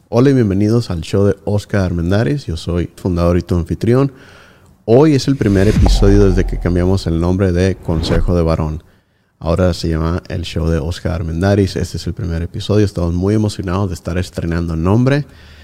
Hola y bienvenidos al show de Oscar Armendáriz. Yo soy fundador y tu anfitrión. Hoy es el primer episodio desde que cambiamos el nombre de Consejo de Varón. Ahora se llama el show de Oscar Armendáriz. Este es el primer episodio. Estamos muy emocionados de estar estrenando el nombre.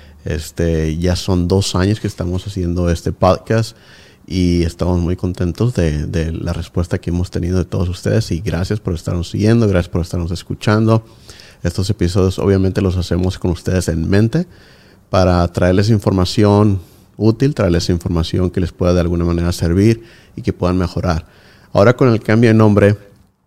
Ya son 2 años que estamos haciendo este podcast y estamos muy contentos de la respuesta que hemos tenido de todos ustedes. Y gracias por estarnos siguiendo, gracias por estarnos escuchando. Estos episodios obviamente los hacemos con ustedes en mente para traerles información útil, traerles información que les pueda de alguna manera servir y que puedan mejorar. Ahora con el cambio de nombre,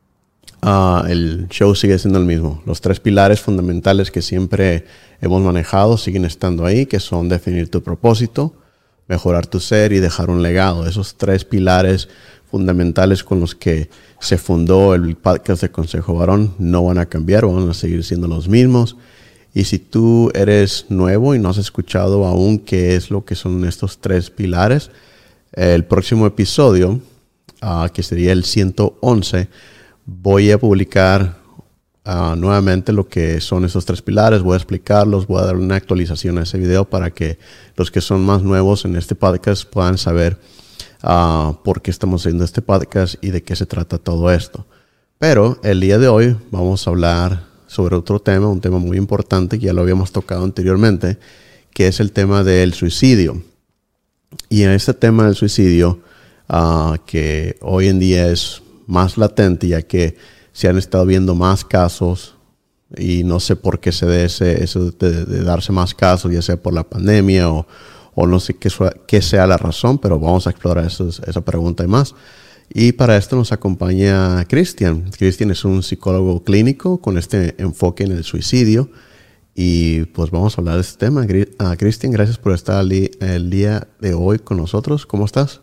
el show sigue siendo el mismo. Los 3 pilares fundamentales que siempre hemos manejado siguen estando ahí, que son definir tu propósito, mejorar tu ser y dejar un legado. Esos 3 pilares fundamentales con los que se fundó el podcast de Consejo Varón no van a cambiar, van a seguir siendo los mismos. Y si tú eres nuevo y no has escuchado aún qué es lo que son estos 3 pilares, el próximo episodio, que sería el 111, voy a publicar nuevamente lo que son estos 3 pilares. Voy a explicarlos, voy a dar una actualización a ese video para que los que son más nuevos en este podcast puedan saber por qué estamos haciendo este podcast y de qué se trata todo esto. Pero el día de hoy vamos a hablar sobre otro tema, un tema muy importante que ya lo habíamos tocado anteriormente, que es el tema del suicidio. Y en este tema del suicidio, que hoy en día es más latente, ya que se han estado viendo más casos, y no sé por qué se dé eso de darse más casos, ya sea por la pandemia o no sé qué sea la razón, pero vamos a explorar esa pregunta y más. Y para esto nos acompaña Cristian. Cristian es un psicólogo clínico con este enfoque en el suicidio. Y pues vamos a hablar de este tema. Cristian, gracias por estar el día de hoy con nosotros. ¿Cómo estás?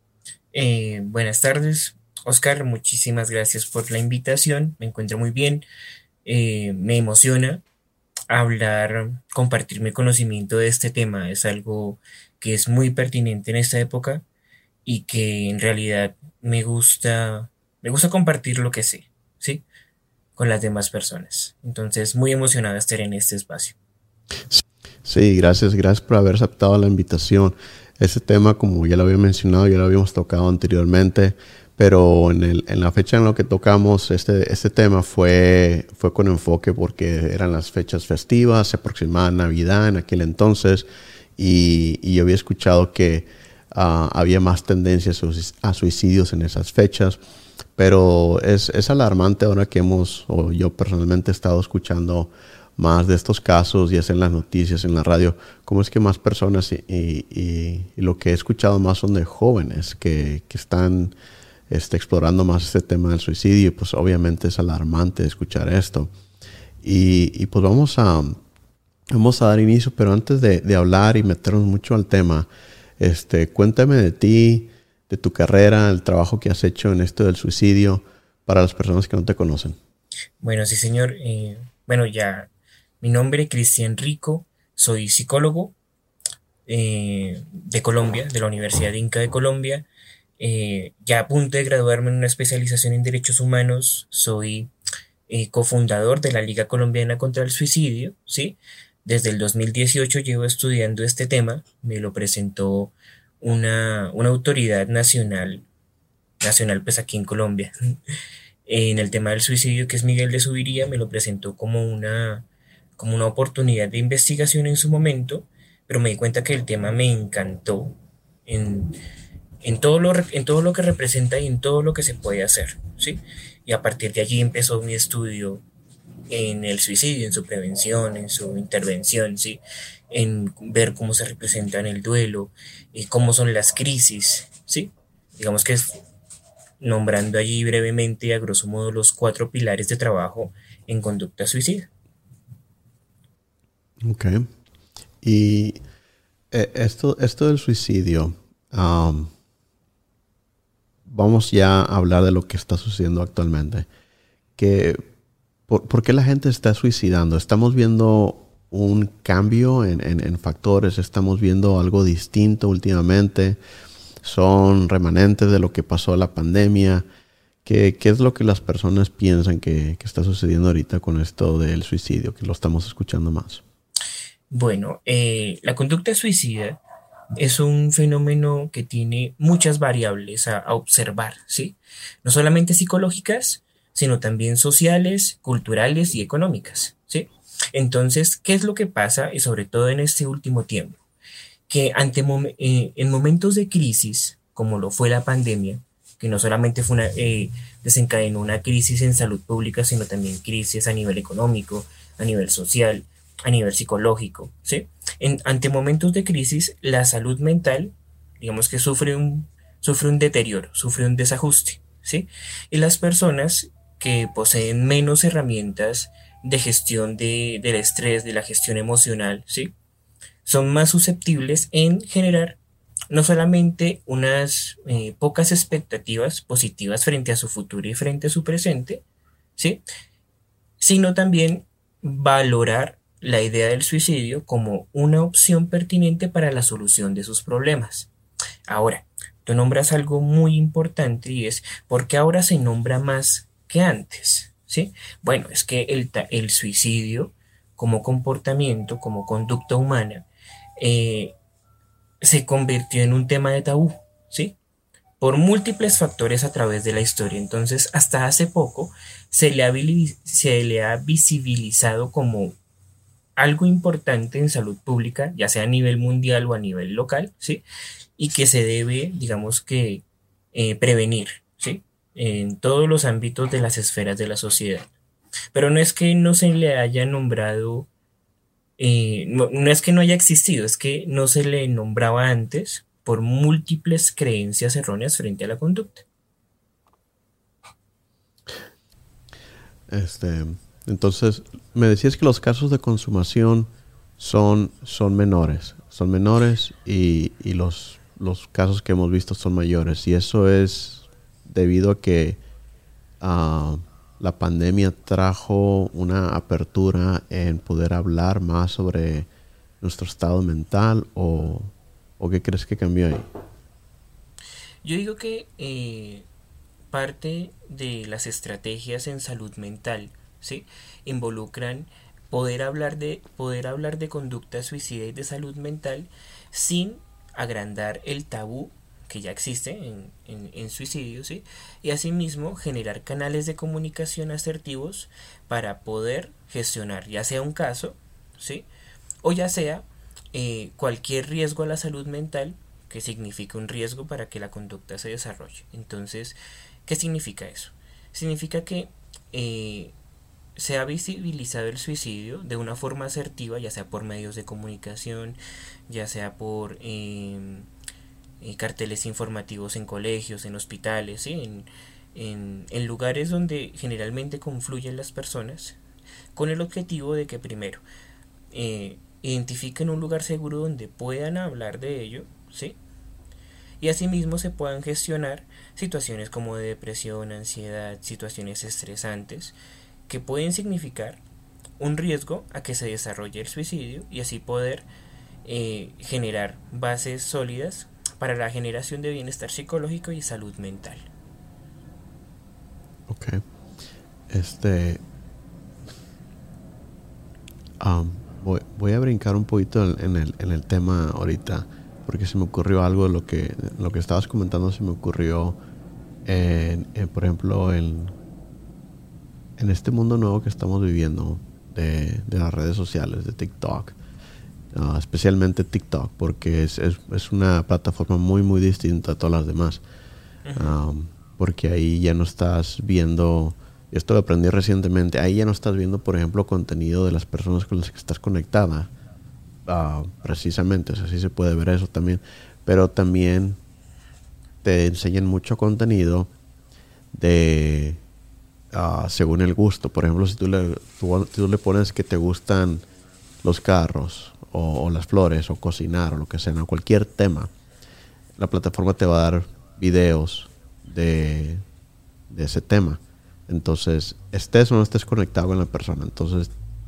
Buenas tardes, Oscar. Muchísimas gracias por la invitación. Me encuentro muy bien. Me emociona compartir mi conocimiento de este tema. Es algo que es muy pertinente en esta época y que en realidad me gusta compartir lo que sé, ¿sí? Con las demás personas. Entonces, muy emocionado de estar en este espacio. Sí, gracias por haber aceptado la invitación. Ese tema, como ya lo había mencionado, ya lo habíamos tocado anteriormente, pero en la fecha en la que tocamos este tema fue con enfoque porque eran las fechas festivas, se aproximaba Navidad en aquel entonces, y yo había escuchado que había más tendencias a suicidios en esas fechas, pero es alarmante ahora que yo personalmente he estado escuchando más de estos casos, ya sea en las noticias, en la radio, cómo es que más personas y lo que he escuchado más son de jóvenes que están explorando más este tema del suicidio. Y pues obviamente es alarmante escuchar esto. Y pues vamos a dar inicio, pero antes de hablar y meternos mucho al tema, cuéntame de ti, de tu carrera, el trabajo que has hecho en esto del suicidio para las personas que no te conocen. Bueno, sí, señor. Bueno, ya, mi nombre es Cristian Rico, soy psicólogo de Colombia, de la Universidad Inca de Colombia. Ya a punto de graduarme en una especialización en derechos humanos, soy cofundador de la Liga Colombiana contra el Suicidio, ¿sí? Desde el 2018 llevo estudiando este tema, me lo presentó una autoridad nacional pues aquí en Colombia, en el tema del suicidio, que es Miguel de Subiría. Me lo presentó como una oportunidad de investigación en su momento, pero me di cuenta que el tema me encantó en, en todo lo que representa y en todo lo que se puede hacer, ¿sí? Y a partir de allí empezó mi estudio en el suicidio, en su prevención, en su intervención, ¿sí? En ver cómo se representa en el duelo y cómo son las crisis, ¿sí? Digamos que es nombrando allí brevemente, a grosso modo, los 4 pilares de trabajo en conducta suicida. Ok. Y esto del suicidio, vamos ya a hablar de lo que está sucediendo actualmente. ¿Por qué la gente está suicidando? Estamos viendo un cambio en factores, estamos viendo algo distinto últimamente. Son remanentes de lo que pasó a la pandemia. ¿Qué es lo que las personas piensan que está sucediendo ahorita con esto del suicidio, que lo estamos escuchando más? Bueno, la conducta suicida es un fenómeno que tiene muchas variables a observar, ¿sí? No solamente psicológicas, sino también sociales, culturales y económicas, ¿sí? Entonces, ¿qué es lo que pasa? Y sobre todo en este último tiempo, que en momentos de crisis, como lo fue la pandemia, que no solamente desencadenó una crisis en salud pública, sino también crisis a nivel económico, a nivel social, a nivel psicológico, ¿sí? Ante momentos de crisis, la salud mental, digamos que sufre un deterioro, sufre un desajuste, ¿sí? Y las personas que poseen menos herramientas de gestión del estrés, de la gestión emocional, ¿sí? Son más susceptibles en generar no solamente unas pocas expectativas positivas frente a su futuro y frente a su presente, ¿sí? Sino también valorar la idea del suicidio como una opción pertinente para la solución de sus problemas. Ahora, tú nombras algo muy importante y es por qué ahora se nombra más que antes, ¿sí? Bueno, es que el suicidio como comportamiento, como conducta humana, eh, se convirtió en un tema de tabú, ¿sí? Por múltiples factores a través de la historia. Entonces, hasta hace poco se le ha visibilizado como algo importante en salud pública, ya sea a nivel mundial o a nivel local, ¿sí? Y que se debe, digamos que, prevenir, ¿sí? En todos los ámbitos de las esferas de la sociedad. Pero no es que no se le haya nombrado, no es que no haya existido, es que no se le nombraba antes por múltiples creencias erróneas frente a la conducta. Este, entonces, me decías que los casos de consumación son menores y los casos que hemos visto son mayores. Y eso es debido a que ah, la pandemia trajo una apertura en poder hablar más sobre nuestro estado mental o qué crees que cambió ahí. Yo digo que parte de las estrategias en salud mental, ¿sí? Involucran poder hablar de conducta suicida y de salud mental sin agrandar el tabú que ya existe en suicidio, ¿sí? Y asimismo generar canales de comunicación asertivos para poder gestionar ya sea un caso, ¿sí? O ya sea cualquier riesgo a la salud mental que significa un riesgo para que la conducta se desarrolle. Entonces, ¿qué significa eso? Significa que se ha visibilizado el suicidio de una forma asertiva, ya sea por medios de comunicación, ya sea por carteles informativos en colegios, en hospitales, ¿sí? En lugares donde generalmente confluyen las personas, con el objetivo de que primero identifiquen un lugar seguro donde puedan hablar de ello, ¿sí? Y asimismo se puedan gestionar situaciones como de depresión, ansiedad, situaciones estresantes que pueden significar un riesgo a que se desarrolle el suicidio y así poder generar bases sólidas para la generación de bienestar psicológico y salud mental. Ok. Este, voy a brincar un poquito en el tema ahorita, porque se me ocurrió algo, lo que estabas comentando se me ocurrió, por ejemplo, en este mundo nuevo que estamos viviendo de las redes sociales, de TikTok, especialmente TikTok, porque es una plataforma muy, muy distinta a todas las demás. Ujú. Porque ahí ya no estás viendo, esto lo aprendí recientemente, ahí ya no estás viendo, por ejemplo, contenido de las personas con las que estás conectada. Precisamente, o sea, sí se puede ver eso también, pero también te enseñan mucho contenido de según el gusto. Por ejemplo, si tú le pones que te gustan los carros o las flores o cocinar o lo que sea, ¿no? Cualquier tema, la plataforma te va a dar videos de, de ese tema. Entonces, estés o no estés conectado con la persona. Entonces,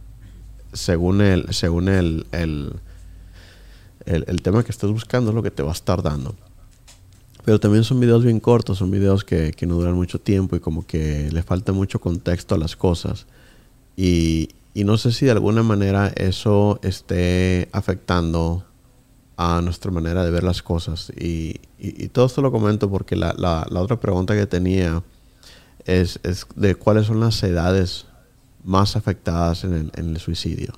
según el tema que estés buscando, es lo que te va a estar dando. Pero también son videos bien cortos, son videos que no duran mucho tiempo y como que le falta mucho contexto a las cosas. Y, y no sé si de alguna manera eso esté afectando a nuestra manera de ver las cosas. Y todo esto lo comento porque la otra pregunta que tenía es de cuáles son las edades más afectadas en el suicidio.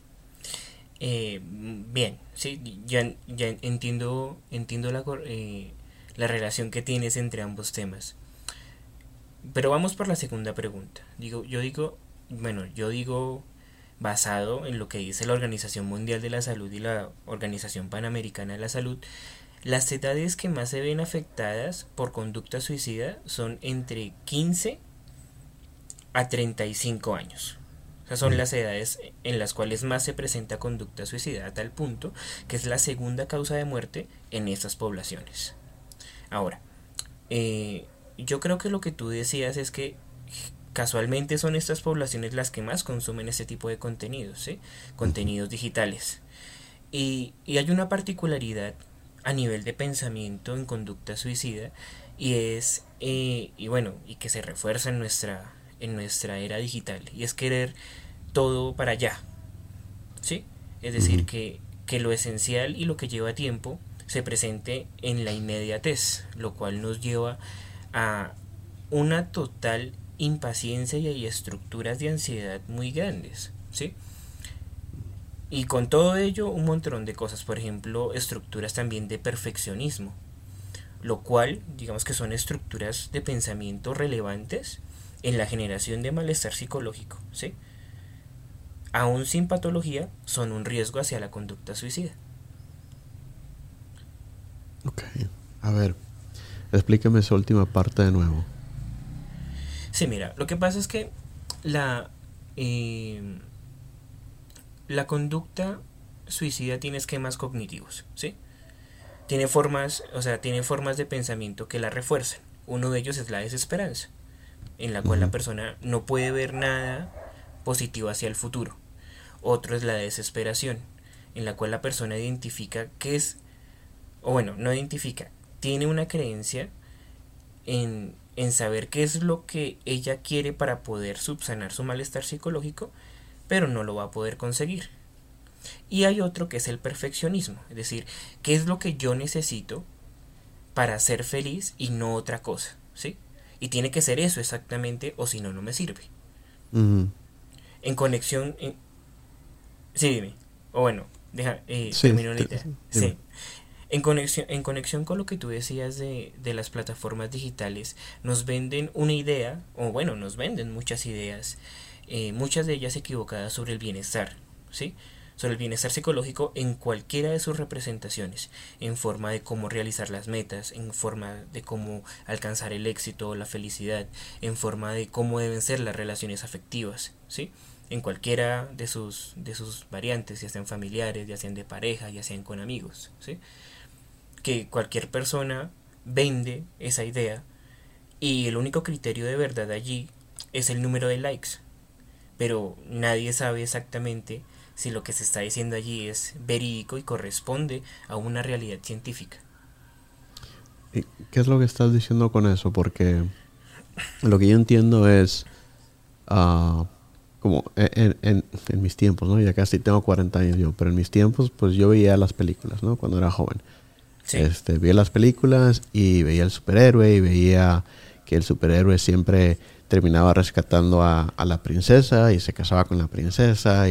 Bien, sí, ya entiendo la relación que tienes entre ambos temas. Pero vamos por la segunda pregunta. Yo digo basado en lo que dice la Organización Mundial de la Salud y la Organización Panamericana de la Salud, las edades que más se ven afectadas por conducta suicida son entre 15 a 35 años. O sea, son las edades en las cuales más se presenta conducta suicida, a tal punto que es la segunda causa de muerte en estas poblaciones. Ahora, yo creo que lo que tú decías es que casualmente son estas poblaciones las que más consumen este tipo de contenidos, ¿sí? Contenidos digitales. Y hay una particularidad a nivel de pensamiento en conducta suicida y es, y que se refuerza en nuestra era digital, y es querer todo para allá, ¿sí? Es decir, que lo esencial y lo que lleva tiempo se presente en la inmediatez, lo cual nos lleva a una total impaciencia y estructuras de ansiedad muy grandes, ¿sí? Y con todo ello un montón de cosas, por ejemplo, estructuras también de perfeccionismo, lo cual, digamos que son estructuras de pensamiento relevantes en la generación de malestar psicológico, ¿sí? Aún sin patología, son un riesgo hacia la conducta suicida. Ok, a ver, explícame esa última parte de nuevo. Sí, mira, lo que pasa es que la, eh, la conducta suicida tiene esquemas cognitivos, ¿sí? Tiene formas de pensamiento que la refuerzan. Uno de ellos es la desesperanza, en la cual la persona no puede ver nada positivo hacia el futuro. Otro es la desesperación, en la cual la persona identifica qué es, o bueno, no identifica, tiene una creencia en saber qué es lo que ella quiere para poder subsanar su malestar psicológico, pero no lo va a poder conseguir. Y hay otro que es el perfeccionismo, es decir, qué es lo que yo necesito para ser feliz y no otra cosa, ¿sí? Y tiene que ser eso exactamente, o si no, no me sirve. En conexión, sí, dime, o bueno, Sí, termino la idea. dime. Sí. En conexión con lo que tú decías de las plataformas digitales, nos venden una idea, o bueno, nos venden muchas ideas, muchas de ellas equivocadas sobre el bienestar, ¿sí? Sobre el bienestar psicológico en cualquiera de sus representaciones, en forma de cómo realizar las metas, en forma de cómo alcanzar el éxito o la felicidad, en forma de cómo deben ser las relaciones afectivas, ¿sí? En cualquiera de sus variantes, ya sean familiares, ya sean de pareja, ya sean con amigos, ¿sí? Que cualquier persona vende esa idea y el único criterio de verdad allí es el número de likes, pero nadie sabe exactamente si lo que se está diciendo allí es verídico y corresponde a una realidad científica. ¿Y qué es lo que estás diciendo con eso? Porque lo que yo entiendo es, ah, como en mis tiempos, ¿no? Ya casi tengo 40 años yo, pero en mis tiempos, pues yo veía las películas, ¿no? Cuando era joven. Sí, Veía las películas y veía el superhéroe y veía que el superhéroe siempre terminaba rescatando a la princesa y se casaba con la princesa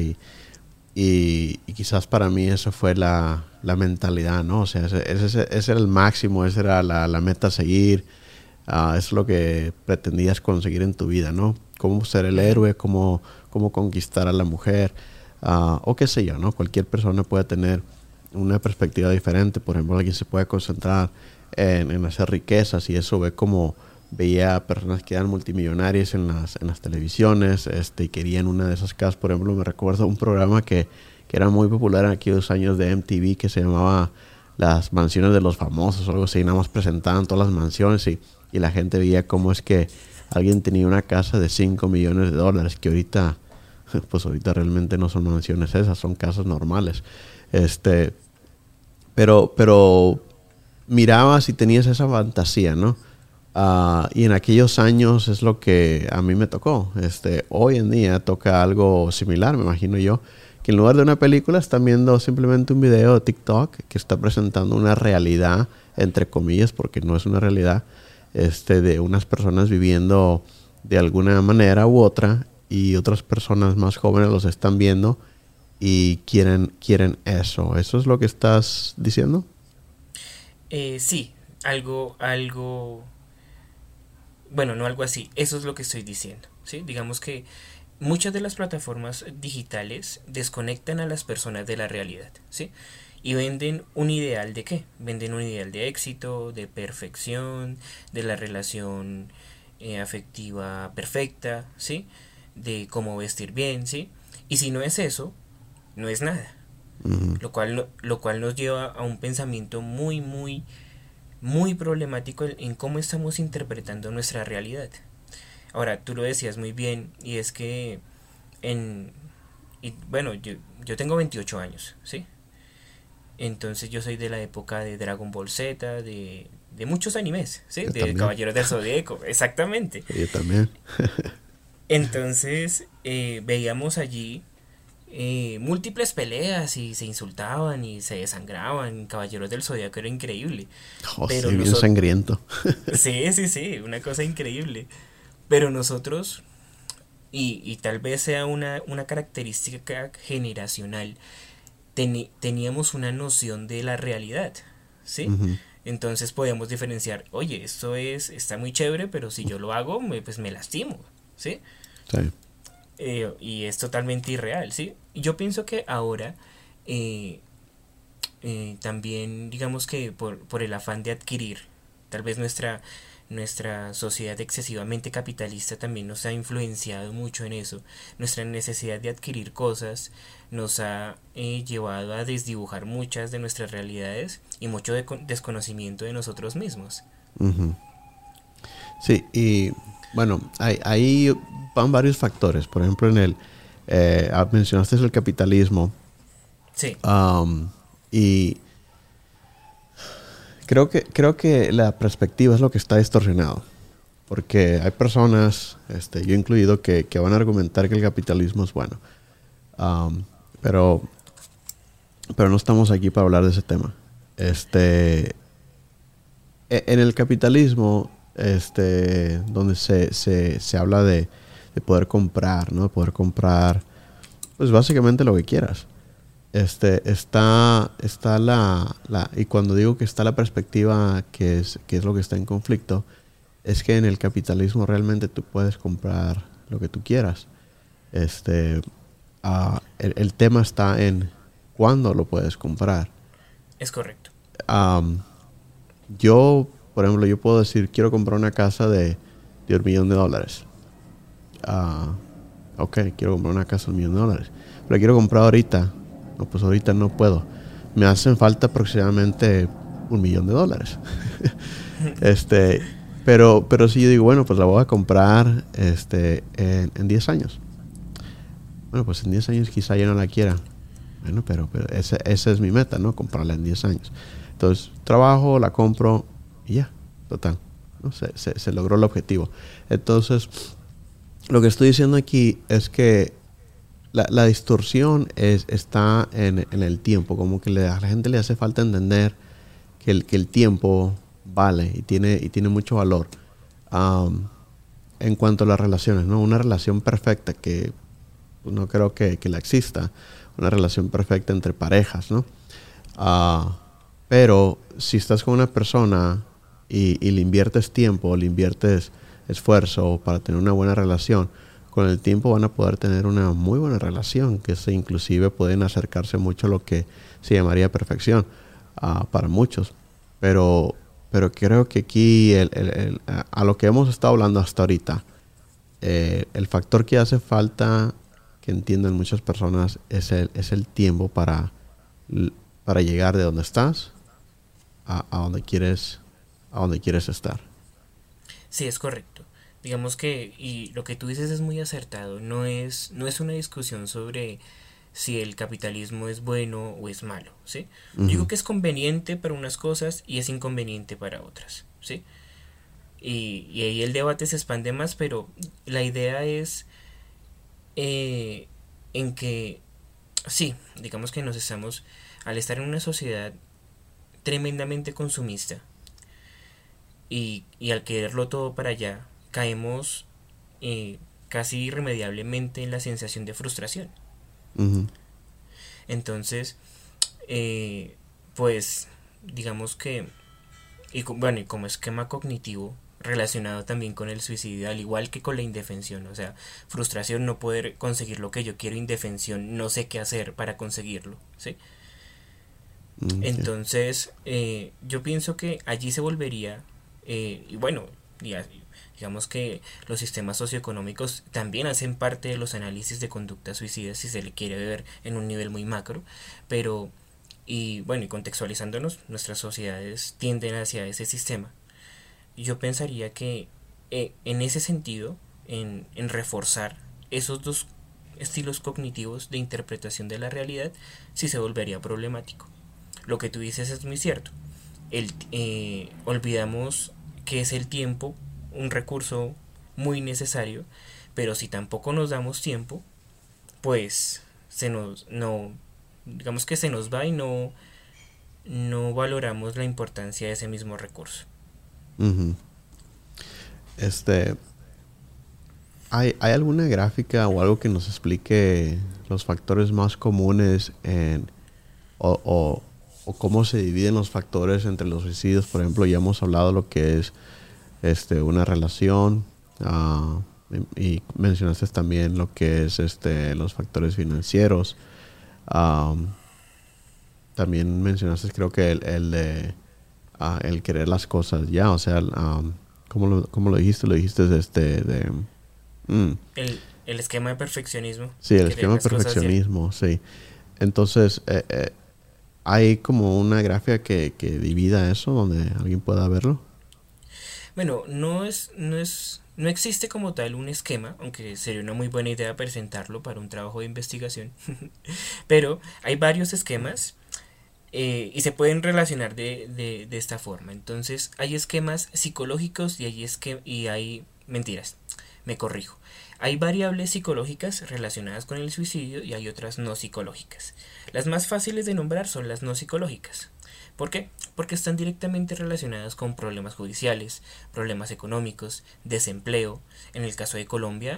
y quizás para mí eso fue la mentalidad, ¿no? O sea, ese era el máximo, esa era la meta a seguir. Eso es lo que pretendías conseguir en tu vida, ¿no? Cómo ser el héroe, cómo conquistar a la mujer, o qué sé yo, ¿no? Cualquier persona puede tener una perspectiva diferente. Por ejemplo, alguien se puede concentrar en hacer riquezas y eso ve como veía personas que eran multimillonarias en las televisiones, y querían una de esas casas. Por ejemplo, me recuerdo un programa que era muy popular en aquellos años de MTV que se llamaba Las Mansiones de los Famosos o algo así. Nada más presentaban todas las mansiones y la gente veía cómo es que alguien tenía una casa de $5 millones, que ahorita, pues ahorita realmente no son mansiones esas, son casas normales. Pero mirabas y tenías esa fantasía, ¿no? Y en aquellos años es lo que a mí me tocó. Hoy en día toca algo similar, me imagino yo, que en lugar de una película están viendo simplemente un video de TikTok que está presentando una realidad, entre comillas, porque no es una realidad, de unas personas viviendo de alguna manera u otra, y otras personas más jóvenes los están viendo y quieren eso. ¿Eso es lo que estás diciendo? Sí, algo, bueno, no algo así, eso es lo que estoy diciendo, ¿sí? Digamos que muchas de las plataformas digitales desconectan a las personas de la realidad, ¿sí? Y venden un ideal de qué? Venden un ideal de éxito, de perfección, de la relación afectiva perfecta, ¿sí? De cómo vestir bien, ¿sí? Y si no es eso, no es nada. Ujú. Lo cual nos lleva a un pensamiento muy problemático en cómo estamos interpretando nuestra realidad. Ahora, tú lo decías muy bien, y es que en... Y bueno, yo tengo 28 años, ¿sí? Entonces yo soy de la época de Dragon Ball Z, de muchos animes, ¿sí? Yo De también. Caballeros del Zodíaco, exactamente. Yo también. Entonces veíamos allí múltiples peleas y se insultaban y se desangraban. Caballeros del Zodíaco era increíble. Oh, Pero sí, bien nosotros... sangriento. Sí, una cosa increíble. Pero nosotros, y tal vez sea una característica generacional, teníamos una noción de la realidad, ¿sí? Ujú. Entonces podíamos diferenciar, oye, está muy chévere, pero si yo lo hago, pues me lastimo, ¿sí? Sí. Y es totalmente irreal, ¿sí? Y yo pienso que ahora eh, también, digamos que por el afán de adquirir, tal vez nuestra sociedad excesivamente capitalista también nos ha influenciado mucho en eso. Nuestra necesidad de adquirir cosas nos ha llevado a desdibujar muchas de nuestras realidades y mucho desconocimiento de nosotros mismos. Ujú. Sí, y bueno, ahí van varios factores. Por ejemplo, mencionaste el capitalismo. Sí, um, y creo que la perspectiva es lo que está distorsionado. Porque hay personas, yo incluido, que van a argumentar que el capitalismo es bueno. Um, pero, pero no estamos aquí para hablar de ese tema. En el capitalismo, donde se habla de poder comprar, ¿no? De poder comprar, pues básicamente lo que quieras. Está y cuando digo que está la perspectiva que es lo que está en conflicto, es que en el capitalismo realmente tú puedes comprar lo que tú quieras. Este, el tema está en cuándo lo puedes comprar. es correcto. Am, yo, por ejemplo, yo puedo decir, quiero comprar una casa de $1 millón. Ah, ok, quiero comprar una casa de $1 millón. Pero la quiero comprar ahorita. No, pues ahorita no puedo. Me hacen falta aproximadamente $1 millón. este, pero si yo digo, bueno, pues la voy a comprar en 10 años. Bueno, pues en 10 años quizá ya no la quiera. Bueno, pero esa es mi meta, ¿no? Comprarla en 10 años. Entonces, trabajo, la compro y ya, total, ¿no? Se logró el objetivo. Entonces, lo que estoy diciendo aquí es que la distorsión está en el tiempo. Como que a la gente le hace falta entender que el tiempo vale y tiene mucho valor. Um, en cuanto a las relaciones, ¿no? Una relación perfecta que pues, no creo que la exista. Una relación perfecta entre parejas, ¿no? Ah, pero si estás con una persona y le inviertes tiempo, le inviertes esfuerzo para tener una buena relación, con el tiempo van a poder tener una muy buena relación, que inclusive pueden acercarse mucho a lo que se llamaría perfección para muchos. Pero, pero creo que aquí, a lo que hemos estado hablando hasta ahorita, el factor que hace falta que entiendan muchas personas es el tiempo para llegar de donde estás a donde quieres estar. Sí, es correcto. Digamos que, y lo que tú dices es muy acertado, no es una discusión sobre si el capitalismo es bueno o es malo, ¿sí? Yo digo Ujú. que es conveniente para unas cosas y es inconveniente para otras, ¿sí? y ahí el debate se expande más, pero la idea es en que sí, digamos que nos estamos, al estar en una sociedad tremendamente consumista y al quererlo todo para allá, caemos casi irremediablemente en la sensación de frustración. Ujú. Entonces, eh, pues, digamos que, bueno, y como esquema cognitivo relacionado también con el suicidio, al igual que con la indefensión, o sea, frustración no poder conseguir lo que yo quiero, indefensión no sé qué hacer para conseguirlo, ¿sí? Sí. Entonces, yo pienso que allí se volvería, y bueno, digamos que los sistemas socioeconómicos también hacen parte de los análisis de conducta suicida si se le quiere ver en un nivel muy macro, pero, y bueno, y contextualizándonos, nuestras sociedades tienden hacia ese sistema. Yo pensaría que en ese sentido, en reforzar esos dos estilos cognitivos de interpretación de la realidad, sí se volvería problemático. Lo que tú dices es muy cierto. Olvidamos que es el tiempo un recurso muy necesario, pero si tampoco nos damos tiempo, pues digamos que se nos va y no valoramos la importancia de ese mismo recurso. Ujú. Este, ¿hay alguna gráfica o algo que nos explique los factores más comunes o, o cómo se dividen los factores entre los suicidios? Por ejemplo, ya hemos hablado de lo que es una relación, y mencionaste también lo que es los factores financieros. Am, También mencionaste, creo que el de el querer las cosas ya, o sea, ¿cómo lo dijiste? Lo dijiste mm, El esquema de perfeccionismo, sí, el querer esquema de las cosas ya. perfeccionismo, sí. Entonces, hay como una gráfica que divida eso, donde alguien pueda verlo. Bueno, no existe como tal un esquema, aunque sería una muy buena idea presentarlo para un trabajo de investigación. Pero hay varios esquemas y se pueden relacionar de esta forma. Entonces, hay esquemas psicológicos y hay mentiras. Me corrijo. Hay variables psicológicas relacionadas con el suicidio y hay otras no psicológicas. Las más fáciles de nombrar son las no psicológicas. ¿Por qué? Porque están directamente relacionadas con problemas judiciales, problemas económicos, desempleo. En el caso de Colombia,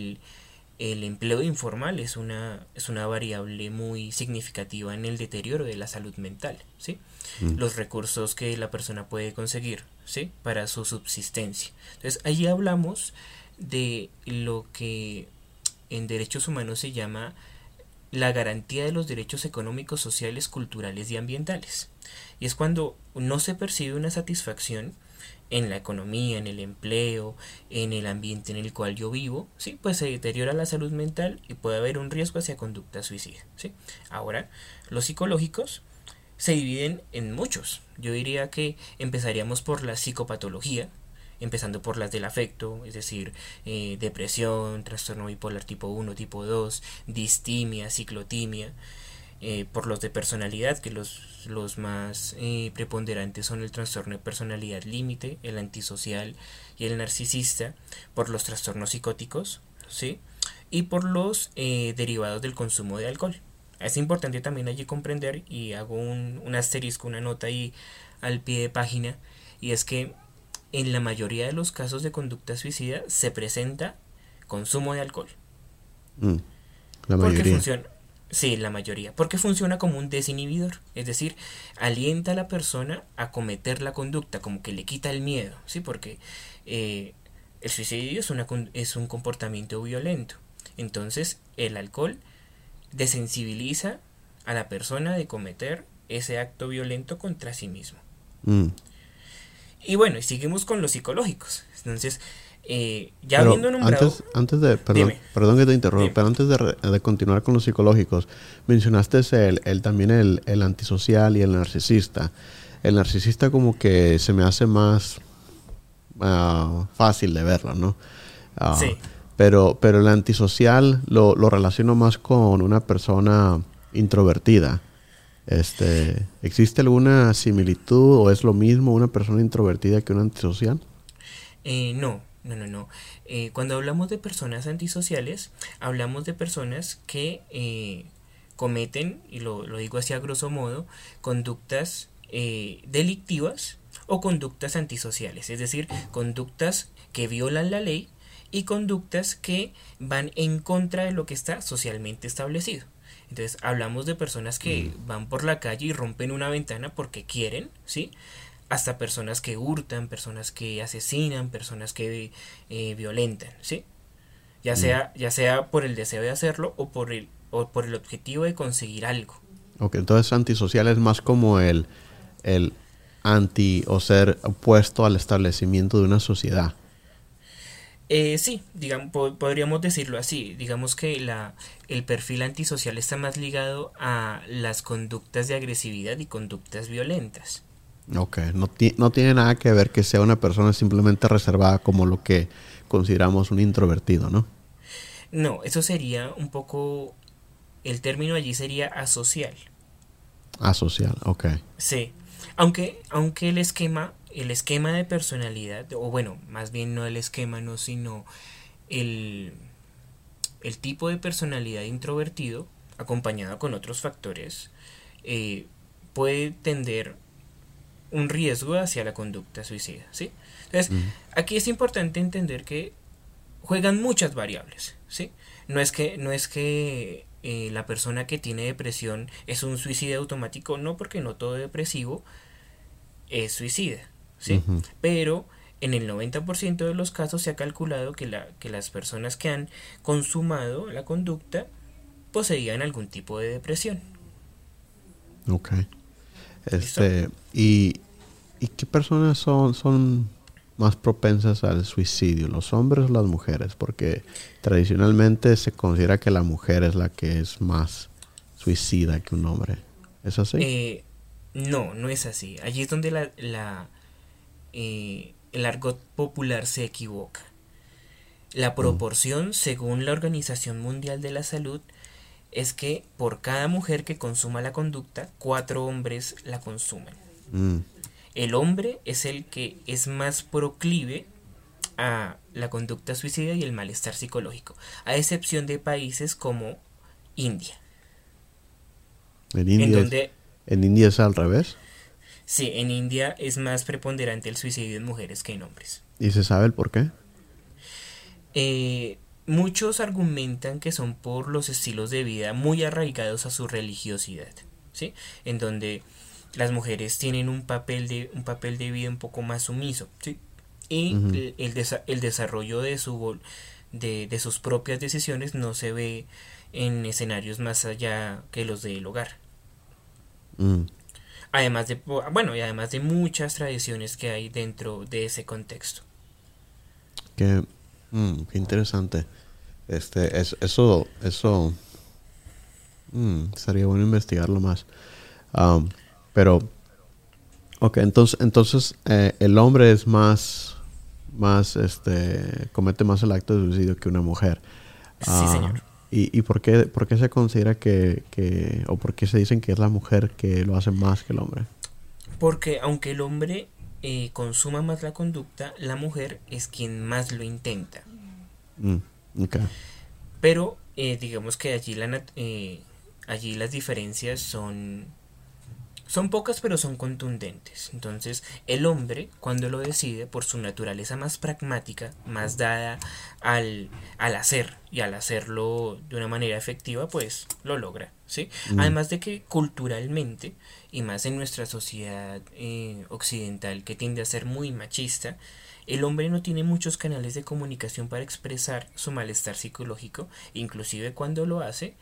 el empleo informal es una variable muy significativa en el deterioro de la salud mental, ¿sí? Mm, Los recursos que la persona puede conseguir, ¿sí? Para su subsistencia. Entonces, allí hablamos de lo que en derechos humanos se llama la garantía de los derechos económicos, sociales, culturales y ambientales. Y es cuando no se percibe una satisfacción en la economía, en el empleo, en el ambiente en el cual yo vivo, ¿sí? Pues se deteriora la salud mental y puede haber un riesgo hacia conducta suicida, ¿sí? Ahora, los psicológicos se dividen en muchos. Yo diría que empezaríamos por la psicopatología, empezando por las del afecto, es decir, depresión, trastorno bipolar tipo 1, tipo 2, distimia, ciclotimia, por los de personalidad, que los más preponderantes son el trastorno de personalidad límite, el antisocial y el narcisista, por los trastornos psicóticos, ¿sí? Y por los derivados del consumo de alcohol. Es importante también allí comprender, y hago un asterisco, una nota ahí al pie de página, y es que en la mayoría de los casos de conducta suicida se presenta consumo de alcohol. mm, la Porque mayoría. funciona, sí, la mayoría, porque funciona como un desinhibidor, es decir, alienta a la persona a cometer la conducta, como que le quita el miedo, ¿sí? Porque eh, el suicidio es un comportamiento violento. Entonces, el alcohol desensibiliza a la persona de cometer ese acto violento contra sí mismo. Mm. Y bueno, y seguimos con los psicológicos. Entonces, ya Pero habiendo nombrado, perdón, dime, perdón que te interrumpa, dime. pero antes de continuar con los psicológicos, mencionaste también el antisocial y el narcisista. El narcisista como que se me hace más fácil de verlo, ¿no? Ah, Sí, pero el antisocial lo relaciono más con una persona introvertida. ¿Existe alguna similitud o es lo mismo una persona introvertida que un antisocial? No, no, no, no. Cuando hablamos de personas antisociales, hablamos de personas que cometen, y lo digo así a grosso modo, conductas delictivas o conductas antisociales, es decir, conductas que violan la ley y conductas que van en contra de lo que está socialmente establecido. Entonces hablamos de personas que Mm, van por la calle y rompen una ventana porque quieren, ¿sí? Hasta personas que hurtan, personas que asesinan, personas que violentan, ¿sí? mm. Ya sea por el deseo de hacerlo o por el objetivo de conseguir algo. Ok, entonces antisocial es más como el anti o ser opuesto al establecimiento de una sociedad. Sí, digamos, podríamos decirlo así. Digamos que el perfil antisocial está más ligado a las conductas de agresividad y conductas violentas. Ok, no tiene nada que ver que sea una persona simplemente reservada como lo que consideramos un introvertido, ¿no? No, eso sería un poco, el término allí sería asocial. Asocial, ok. Sí, aunque el esquema de personalidad, o bueno, más bien no el esquema, no, sino el, el tipo de personalidad introvertido, acompañado con otros factores, eh, puede tender un riesgo hacia la conducta suicida, ¿sí? Entonces, Mm, aquí es importante entender que juegan muchas variables, ¿sí? No es que la persona que tiene depresión es un suicida automático, no, porque no todo depresivo es suicida, ¿sí? ujú. Pero en el 90% de los casos se ha calculado que las personas que han consumado la conducta poseían algún tipo de depresión. Ok. ¿Listo? Este, ¿y qué personas son más propensas al suicidio, los hombres o las mujeres? Porque tradicionalmente se considera que la mujer es la que es más suicida que un hombre. ¿Es así? Eh, no, no es así. Allí es donde el argot popular se equivoca. La Mm, proporción, según la Organización Mundial de la Salud, es que por cada mujer que consuma la conducta, 4 hombres la consumen. mm, El hombre es el que es más proclive a la conducta suicida y el malestar psicológico, a excepción de países como India, En en India donde en India es al revés. sí, en India es más preponderante el suicidio en mujeres que en hombres. ¿Y se sabe el por qué? Muchos argumentan que son por los estilos de vida muy arraigados a su religiosidad, ¿sí? En donde las mujeres tienen un papel de vida un poco más sumiso, ¿sí? Y Ujú, el desarrollo de sus propias decisiones no se ve en escenarios más allá que los del hogar. mm. Además de, bueno, y además de muchas tradiciones que hay dentro de ese contexto. Qué interesante. Eso estaría bueno investigarlo más. Um, pero, ok, entonces el hombre es comete más el acto de suicidio que una mujer. Sí, Ah, señor. ¿y por qué se considera o por qué se dicen que es la mujer que lo hace más que el hombre? Porque aunque el hombre consuma más la conducta, la mujer es quien más lo intenta. Mm, ok. Pero digamos que allí las diferencias son pocas pero son contundentes. Entonces el hombre cuando lo decide por su naturaleza más pragmática, más dada al hacer y al hacerlo de una manera efectiva, pues lo logra, ¿sí? Mm, Además de que culturalmente y más en nuestra sociedad occidental que tiende a ser muy machista, el hombre no tiene muchos canales de comunicación para expresar su malestar psicológico, inclusive cuando lo hace,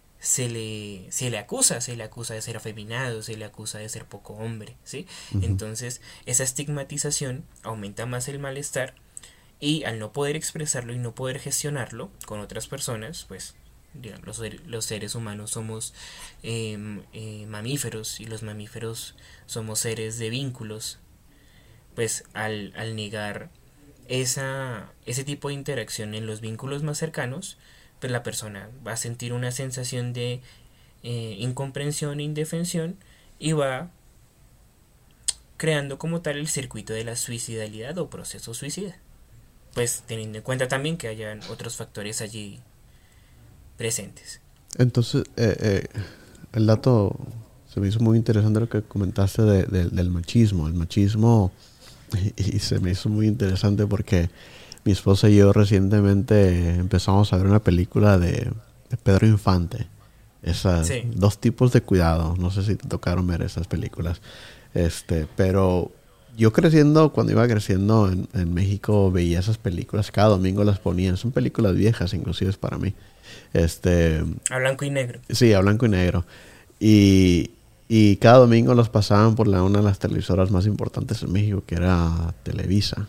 se le acusa de ser afeminado, se le acusa de ser poco hombre, ¿sí? ujú, Entonces, esa estigmatización aumenta más el malestar y al no poder expresarlo y no poder gestionarlo con otras personas, pues digamos, los seres humanos somos mamíferos y los mamíferos somos seres de vínculos, pues al negar ese tipo de interacción en los vínculos más cercanos, pues la persona va a sentir una sensación de incomprensión e indefensión y va creando como tal el circuito de la suicidalidad o proceso suicida. pues teniendo en cuenta también que hayan otros factores allí presentes. Entonces, el dato se me hizo muy interesante lo que comentaste del machismo. El machismo, y se me hizo muy interesante porque mi esposa y yo recientemente empezamos a ver una película de Pedro Infante. Esas Sí, dos tipos de cuidado. No sé si te tocaron ver esas películas. Pero yo creciendo, cuando iba creciendo en México, veía esas películas. Cada domingo las ponían. Son películas viejas, inclusive para mí. Este, a blanco y negro. sí, a blanco y negro. Y, y cada domingo los pasaban por una de las televisoras más importantes en México, que era Televisa.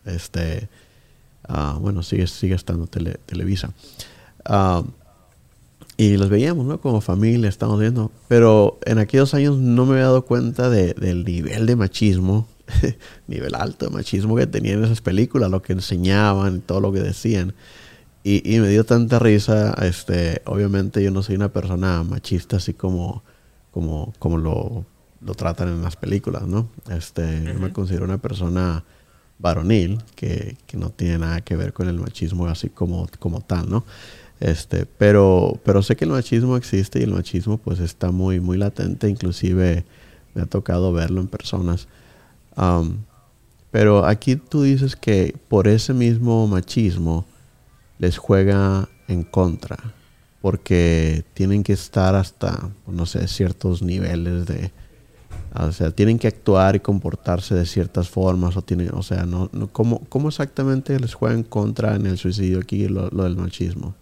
Bueno, sigue estando Televisa. Ah, y los veíamos, ¿no? Como familia, estamos viendo. Pero en aquellos años no me había dado cuenta del nivel de machismo, nivel alto de machismo que tenían esas películas, lo que enseñaban y todo lo que decían. Y me dio tanta risa. Obviamente yo no soy una persona machista así como lo tratan en las películas, ¿no? Yo me Ujú. considero una persona varonil que no tiene nada que ver con el machismo así como tal, ¿no? Pero sé que el machismo existe y el machismo pues está muy, muy latente. Inclusive me ha tocado verlo en personas. Um, pero aquí tú dices que por ese mismo machismo les juega en contra, porque tienen que estar hasta, no sé, ciertos niveles o sea, tienen que actuar y comportarse de ciertas formas, o sea, ¿cómo exactamente les juega en contra en el suicidio aquí lo del machismo?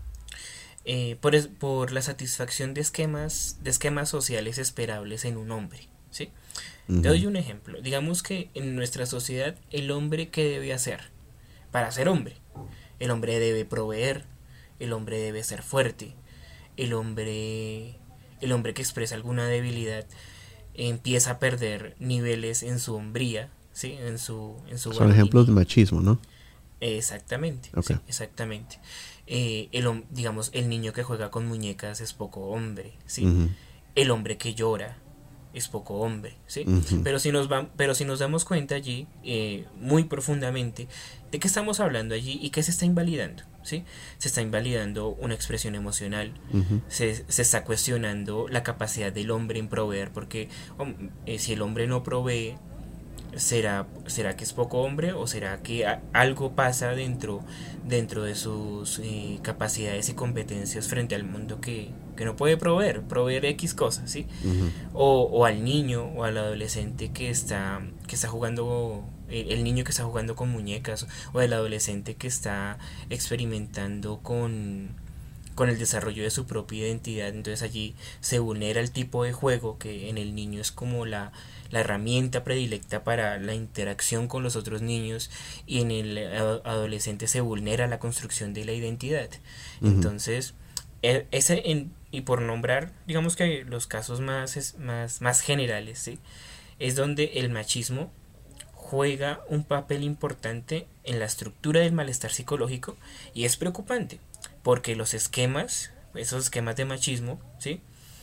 Por la satisfacción de esquemas sociales esperables en un hombre, ¿sí? Te Ujú, doy un ejemplo. Digamos que en nuestra sociedad el hombre, ¿qué debe hacer para ser hombre? El hombre debe proveer, el hombre debe ser fuerte, el hombre, el hombre que expresa alguna debilidad empieza a perder niveles en su hombría, ¿sí? En su son ejemplos de varonil. machismo, ¿no? Exactamente, Ok. sí, exactamente. Digamos, el niño que juega con muñecas es poco hombre, ¿sí? Ujú, El hombre que llora es poco hombre, ¿sí? ujú, Pero si nos damos cuenta allí, muy profundamente, de qué estamos hablando allí y qué se está invalidando, ¿sí? Se está invalidando una expresión emocional, ujú. se está cuestionando la capacidad del hombre en proveer, porque si el hombre no provee, ¿será que es poco hombre o será que algo pasa dentro de sus capacidades y competencias frente al mundo que no puede proveer X cosas, ¿sí? Ujú. O al niño o al adolescente que está jugando, el niño que está jugando con muñecas, o el adolescente que está experimentando con el desarrollo de su propia identidad. Entonces allí se vulnera el tipo de juego que en el niño es como la herramienta predilecta para la interacción con los otros niños, y en el adolescente se vulnera la construcción de la identidad. Ujú. Entonces, y por nombrar, digamos que los casos más generales, ¿sí? Es donde el machismo juega un papel importante en la estructura del malestar psicológico, y es preocupante porque los esquemas, esos esquemas de machismo, ¿sí?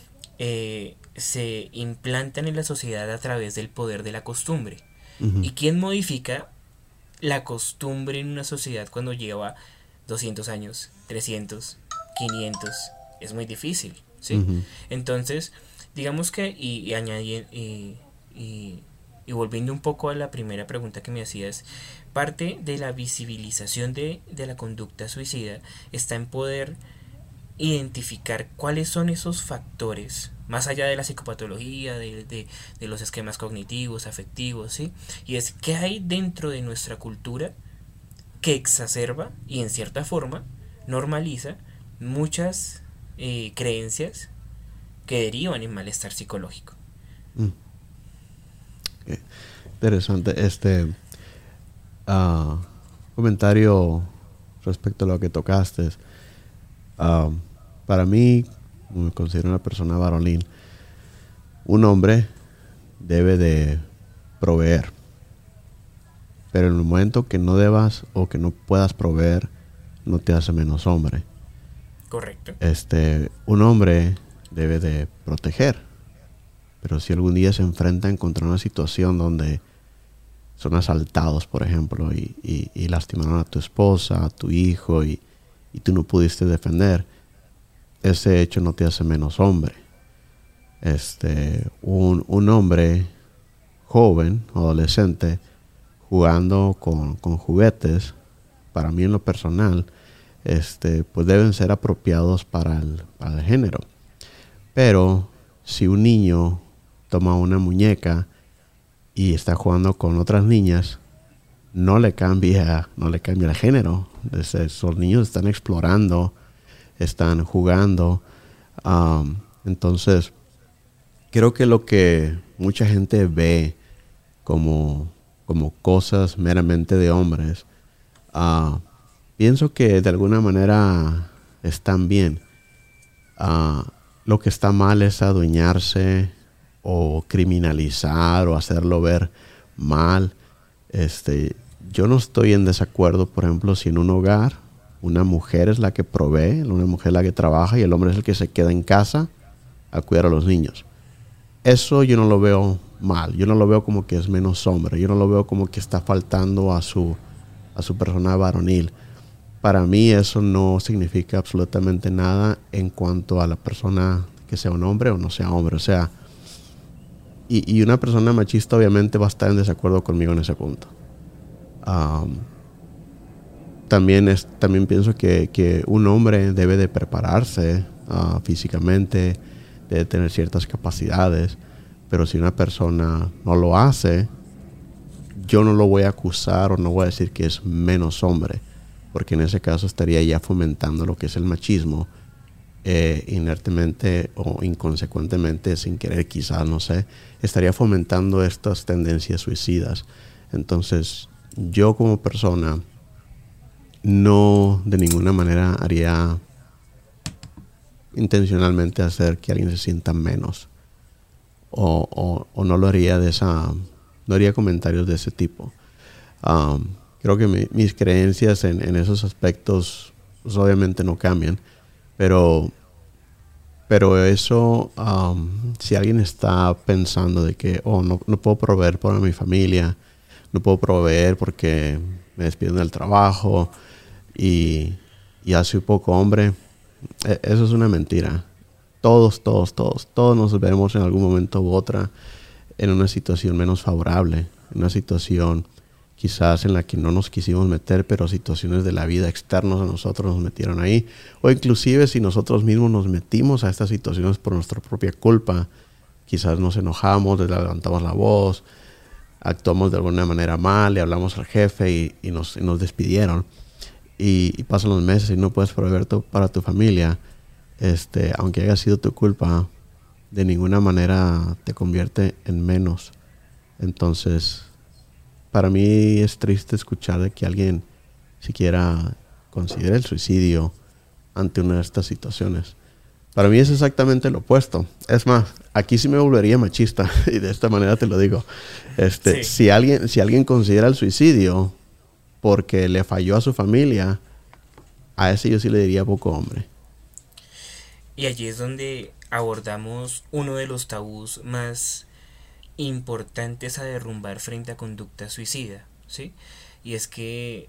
Se implantan en la sociedad a través del poder de la costumbre. Ujú. ¿Y quién modifica la costumbre en una sociedad cuando lleva 200 años, 300, 500? Es muy difícil, ¿sí? Ujú. Entonces, digamos que, y, y volviendo un poco a la primera pregunta que me hacías, parte de la visibilización de la conducta suicida está en poder identificar cuáles son esos factores, más allá de la psicopatología, de los esquemas cognitivos, afectivos, ¿sí? Y es qué hay dentro de nuestra cultura que exacerba y en cierta forma normaliza muchas creencias que derivan en malestar psicológico. Mm. Qué interesante. Ah, comentario respecto a lo que tocaste. Ah, para mí, me considero una persona varonil. Un hombre debe de proveer, pero en el momento que no debas o que no puedas proveer, no te hace menos hombre. ¿Correcto? Un hombre debe de proteger, pero si algún día se enfrentan contra una situación donde son asaltados, por ejemplo, y lastimaron a tu esposa, a tu hijo, y tú no pudiste defender, ese hecho no te hace menos hombre. Un hombre joven, adolescente, jugando con juguetes, para mí en lo personal, pues deben ser apropiados para el género. Pero si un niño toma una muñeca y está jugando con otras niñas, no le cambia el género. Esos niños están explorando, están jugando. Entonces, creo que lo que mucha gente ve como cosas meramente de hombres, pienso que de alguna manera están bien. Lo que está mal es adueñarse o criminalizar o hacerlo ver mal. Yo no estoy en desacuerdo, por ejemplo, si en un hogar una mujer es la que provee, una mujer es la que trabaja y el hombre es el que se queda en casa a cuidar a los niños. Eso yo no lo veo mal, yo no lo veo como que es menos hombre, yo no lo veo como que está faltando a su persona varonil. Para mí eso no significa absolutamente nada en cuanto a la persona que sea un hombre o no sea hombre. O sea, y una persona machista obviamente va a estar en desacuerdo conmigo en ese punto. También pienso que un hombre debe de prepararse físicamente, debe tener ciertas capacidades, pero si una persona no lo hace, yo no lo voy a acusar o no voy a decir que es menos hombre, porque en ese caso estaría ya fomentando lo que es el machismo, inertemente o inconsecuentemente, sin querer quizás, no sé, estaría fomentando estas tendencias suicidas. Entonces, yo como persona no de ninguna manera haría intencionalmente hacer que alguien se sienta menos, o no lo haría no haría comentarios de ese tipo. Creo que mis creencias en esos aspectos pues obviamente no cambian, pero eso, si alguien está pensando de que no puedo proveer para mi familia, no puedo proveer porque me despiden del trabajo y ya soy poco hombre, eso es una mentira. Todos nos vemos en algún momento u otra en una situación menos favorable, en una situación quizás en la que no nos quisimos meter, pero situaciones de la vida externos a nosotros nos metieron ahí, o inclusive si nosotros mismos nos metimos a estas situaciones por nuestra propia culpa, quizás nos enojamos, le levantamos la voz, actuamos de alguna manera mal, le hablamos al jefe y nos despidieron, y pasan los meses y no puedes proveer para tu familia, aunque haya sido tu culpa, de ninguna manera te convierte en menos. Entonces, para mí es triste escuchar de que alguien siquiera considere el suicidio ante una de estas situaciones. Para mí es exactamente lo opuesto. Es más, aquí sí me volvería machista y de esta manera te lo digo. Sí. Si alguien considera el suicidio porque le falló a su familia, a ese yo sí le diría poco hombre. Y allí es donde abordamos uno de los tabús más importantes a derrumbar frente a conducta suicida, ¿sí? Y es que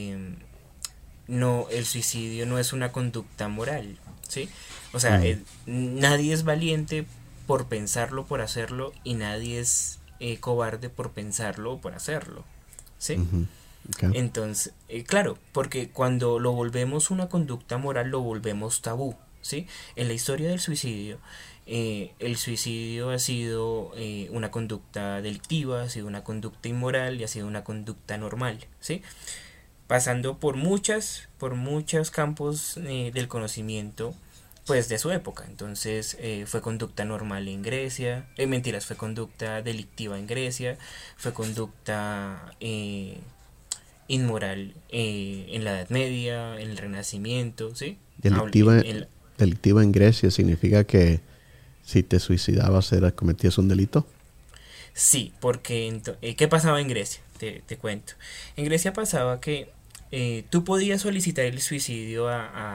no, el suicidio no es una conducta moral, ¿sí? O sea, nadie es valiente por pensarlo, por hacerlo, y nadie es cobarde por pensarlo o por hacerlo, ¿sí? Okay. Entonces, claro, porque cuando lo volvemos una conducta moral, lo volvemos tabú, ¿sí? En la historia del suicidio, el suicidio ha sido una conducta delictiva, ha sido una conducta inmoral y ha sido una conducta normal, ¿sí? Pasando por muchos campos del conocimiento, pues de su época. Entonces fue conducta normal en Grecia, mentiras, fue conducta delictiva en Grecia, fue conducta inmoral en la Edad Media, en el Renacimiento, ¿sí? Delictiva en Grecia significa que si te suicidabas cometías un delito. Sí, porque ¿qué pasaba en Grecia? Te cuento. En Grecia pasaba que tú podías solicitar el suicidio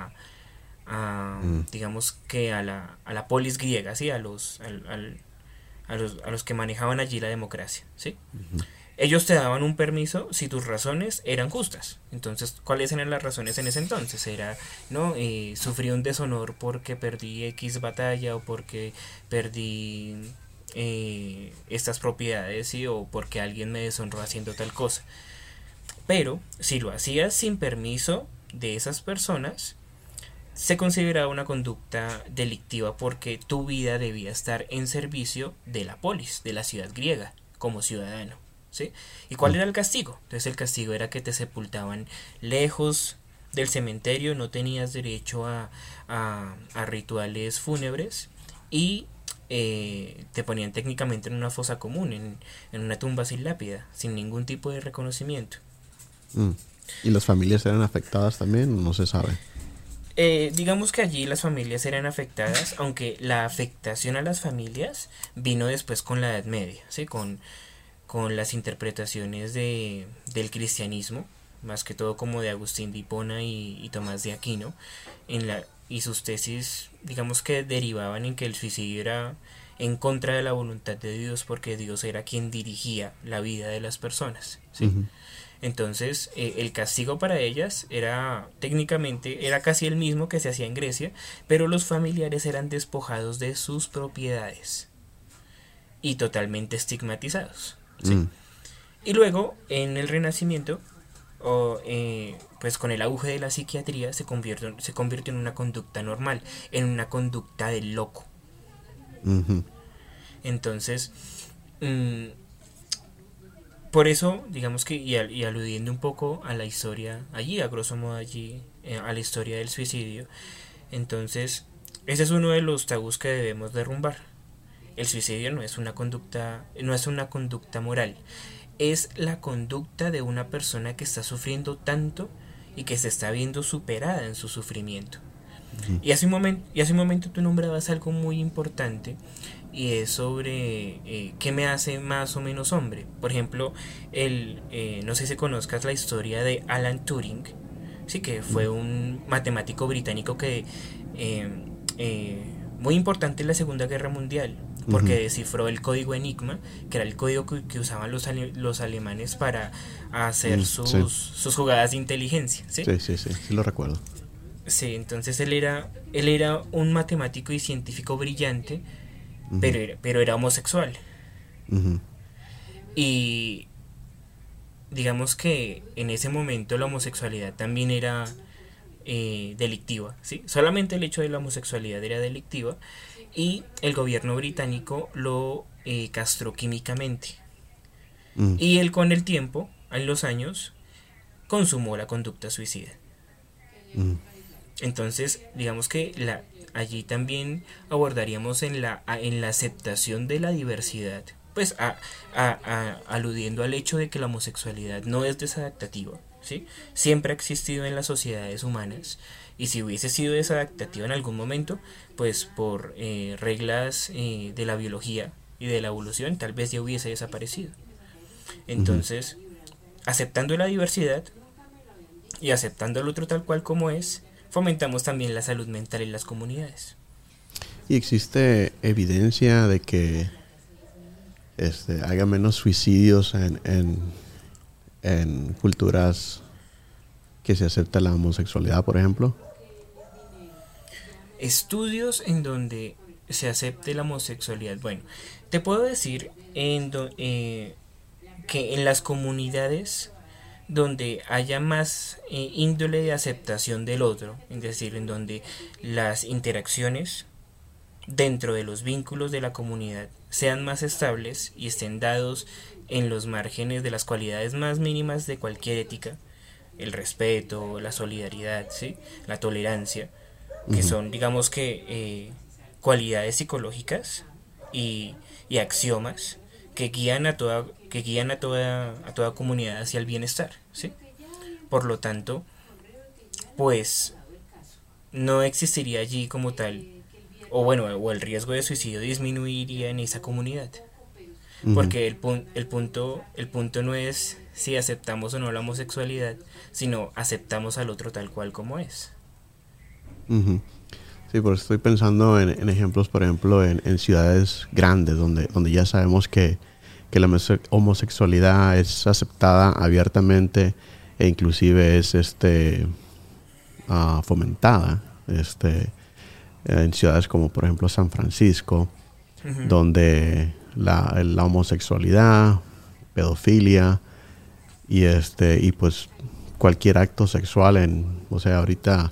digamos que a la polis griega, ¿sí? A los que manejaban allí la democracia, ¿sí? ellos te daban un permiso si tus razones eran justas. Entonces, ¿cuáles eran las razones en ese entonces? Era, no, sufrí un deshonor porque perdí X batalla o porque perdí estas propiedades, ¿sí? O porque alguien me deshonró haciendo tal cosa. Pero si lo hacías sin permiso de esas personas, se consideraba una conducta delictiva porque tu vida debía estar en servicio de la polis, de la ciudad griega, como ciudadano. ¿Sí? ¿Y cuál era el castigo? Entonces el castigo era que te sepultaban lejos del cementerio, no tenías derecho a rituales fúnebres y te ponían técnicamente en una fosa común, en una tumba sin lápida, sin ningún tipo de reconocimiento. ¿Y las familias eran afectadas también? No se sabe. Digamos que allí las familias eran afectadas, aunque la afectación a las familias vino después con la Edad Media, ¿sí? Con las interpretaciones del cristianismo, más que todo como de Agustín de Hipona y Tomás de Aquino, y sus tesis, digamos que derivaban en que el suicidio era en contra de la voluntad de Dios, porque Dios era quien dirigía la vida de las personas, ¿sí? Entonces, el castigo para ellas era técnicamente era casi el mismo que se hacía en Grecia, pero los familiares eran despojados de sus propiedades y totalmente estigmatizados, ¿sí? Y luego, en el Renacimiento, pues con el auge de la psiquiatría, se convirtió en una conducta normal, en una conducta del loco. Entonces, por eso, digamos que, y aludiendo un poco a la historia allí, a grosso modo allí, a la historia del suicidio, entonces, ese es uno de los tabús que debemos derrumbar. El suicidio no es una conducta moral, es la conducta de una persona que está sufriendo tanto y que se está viendo superada en su sufrimiento. Y hace un momento tú nombrabas algo muy importante, y es sobre qué me hace más o menos hombre. Por ejemplo, no sé si conozcas la historia de Alan Turing, sí, que fue un matemático británico que muy importante en la Segunda Guerra Mundial, porque descifró el código Enigma, que era el código que usaban los alemanes para hacer sus jugadas de inteligencia, ¿sí? Sí, lo recuerdo. Sí, entonces él era un matemático y científico brillante, pero era homosexual. Y digamos que en ese momento la homosexualidad también era delictiva, ¿sí? Solamente el hecho de la homosexualidad era delictiva, y el gobierno británico lo castró químicamente. Y él, con el tiempo, en los años, consumó la conducta suicida. Entonces, digamos que allí también abordaríamos en la aceptación de la diversidad, pues aludiendo al hecho de que la homosexualidad no es desadaptativa, ¿sí? Siempre ha existido en las sociedades humanas, y si hubiese sido desadaptativa en algún momento, pues por reglas de la biología y de la evolución, tal vez ya hubiese desaparecido. Entonces, aceptando la diversidad y aceptando al otro tal cual como es, fomentamos también la salud mental en las comunidades. ¿Y existe evidencia de que haya menos suicidios en culturas que se acepta la homosexualidad, por ejemplo? Estudios en donde se acepte la homosexualidad. Bueno, te puedo decir que en las comunidades donde haya más índole de aceptación del otro, es decir, en donde las interacciones dentro de los vínculos de la comunidad sean más estables y estén dados en los márgenes de las cualidades más mínimas de cualquier ética, el respeto, la solidaridad, ¿sí? La tolerancia, que son, digamos que, cualidades psicológicas y axiomas que guían a toda comunidad hacia el bienestar, ¿sí? Por lo tanto, pues no existiría allí como tal, o el riesgo de suicidio disminuiría en esa comunidad, porque el punto no es si aceptamos o no la homosexualidad, sino aceptamos al otro tal cual como es. Sí, porque estoy pensando en ejemplos, por ejemplo, en ciudades grandes donde ya sabemos que que la homosexualidad es aceptada abiertamente e inclusive es fomentada en ciudades como por ejemplo San Francisco, donde la homosexualidad, pedofilia y pues cualquier acto sexual o sea, ahorita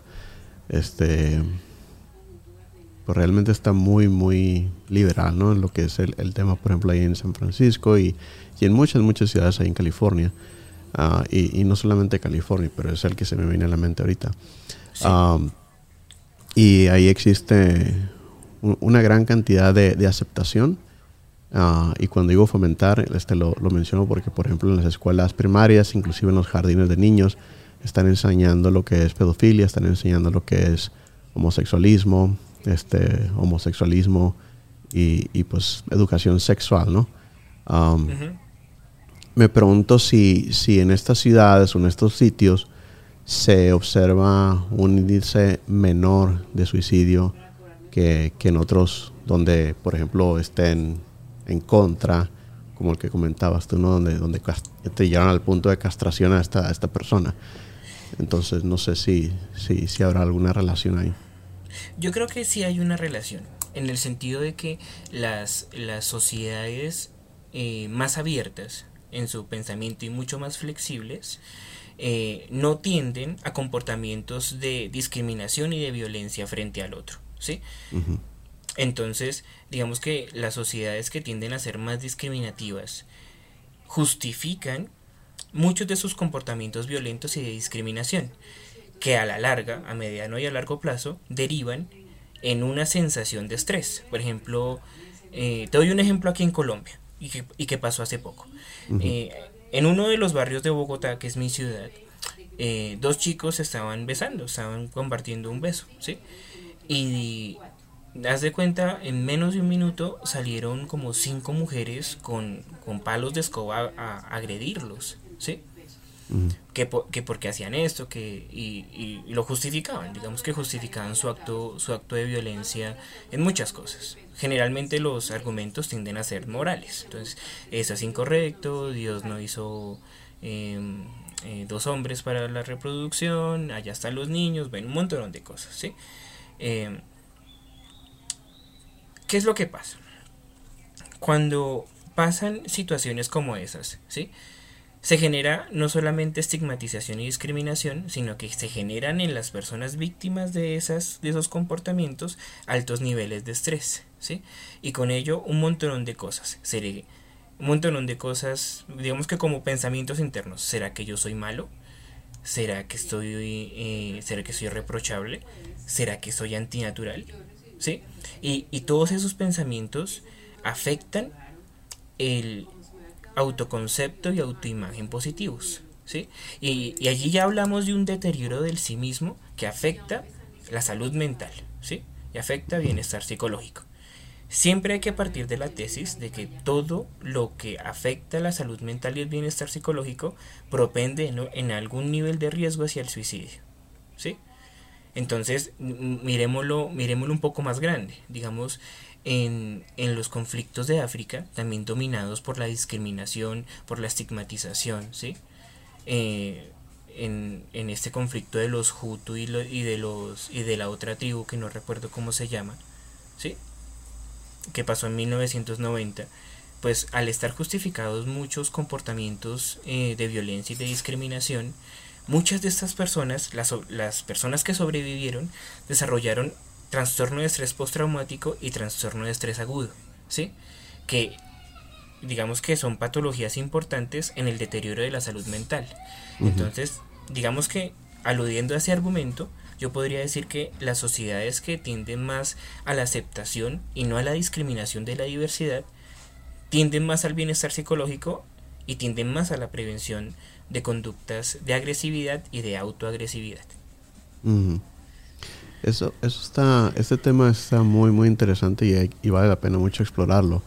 pues realmente está muy muy liberal, ¿no? En lo que es el tema, por ejemplo, ahí en San Francisco y en muchas ciudades ahí en California, y no solamente California, pero es el que se me viene a la mente ahorita. Sí. Y ahí existe una gran cantidad de aceptación, y cuando digo fomentar, lo menciono porque, por ejemplo, en las escuelas primarias, inclusive en los jardines de niños, están enseñando lo que es pedofilia, están enseñando lo que es homosexualismo, y pues educación sexual, ¿no? Me pregunto si en estas ciudades o en estos sitios se observa un índice menor de suicidio que en otros donde, por ejemplo, estén en contra, como el que comentabas tú, ¿no? Donde te llevan al punto de castración a esta persona. Entonces no sé si habrá alguna relación ahí. Yo creo que sí hay una relación, en el sentido de que las sociedades más abiertas en su pensamiento y mucho más flexibles no tienden a comportamientos de discriminación y de violencia frente al otro, ¿sí? Uh-huh. Entonces, digamos que las sociedades que tienden a ser más discriminativas justifican muchos de sus comportamientos violentos y de discriminación, que a la larga, a mediano y a largo plazo, derivan en una sensación de estrés. Por ejemplo, te doy un ejemplo aquí en Colombia, y que pasó hace poco. Uh-huh. En uno de los barrios de Bogotá, que es mi ciudad, dos chicos estaban besando, estaban compartiendo un beso, ¿sí? Y haz de cuenta, en menos de un minuto salieron como 5 mujeres con palos de escoba a agredirlos, ¿sí? Que porque hacían esto, y lo justificaban, digamos que justificaban su acto de violencia en muchas cosas. Generalmente los argumentos tienden a ser morales, entonces eso es incorrecto, Dios no hizo 2 hombres para la reproducción, allá están los niños, ven un montón de cosas, ¿sí? ¿Qué es lo que pasa? Cuando pasan situaciones como esas, ¿sí? Se genera no solamente estigmatización y discriminación, sino que se generan en las personas víctimas de esos comportamientos altos niveles de estrés, ¿sí? Y con ello un montón de cosas. Digamos que como pensamientos internos. ¿Será que yo soy malo? ¿Será que soy reprochable? ¿Será que soy antinatural? ¿Sí? Y todos esos pensamientos afectan el autoconcepto y autoimagen positivos, ¿sí? Y allí ya hablamos de un deterioro del sí mismo que afecta la salud mental, ¿sí? Y afecta bienestar psicológico. Siempre hay que partir de la tesis de que todo lo que afecta la salud mental y el bienestar psicológico propende en algún nivel de riesgo hacia el suicidio, ¿sí? Entonces, miremoslo un poco más grande, digamos. En los conflictos de África, también dominados por la discriminación, por la estigmatización, ¿sí? En este conflicto de los Hutu y de la otra tribu que no recuerdo cómo se llama, ¿sí? Que pasó en 1990, pues al estar justificados muchos comportamientos de violencia y de discriminación, muchas de estas personas, las personas que sobrevivieron, desarrollaron trastorno de estrés postraumático y trastorno de estrés agudo, ¿sí? Que digamos que son patologías importantes en el deterioro de la salud mental. Uh-huh. Entonces, digamos que aludiendo a ese argumento, yo podría decir que las sociedades que tienden más a la aceptación y no a la discriminación de la diversidad, tienden más al bienestar psicológico y tienden más a la prevención de conductas de agresividad y de autoagresividad. Uh-huh. Este tema está muy muy interesante y vale la pena mucho explorarlo.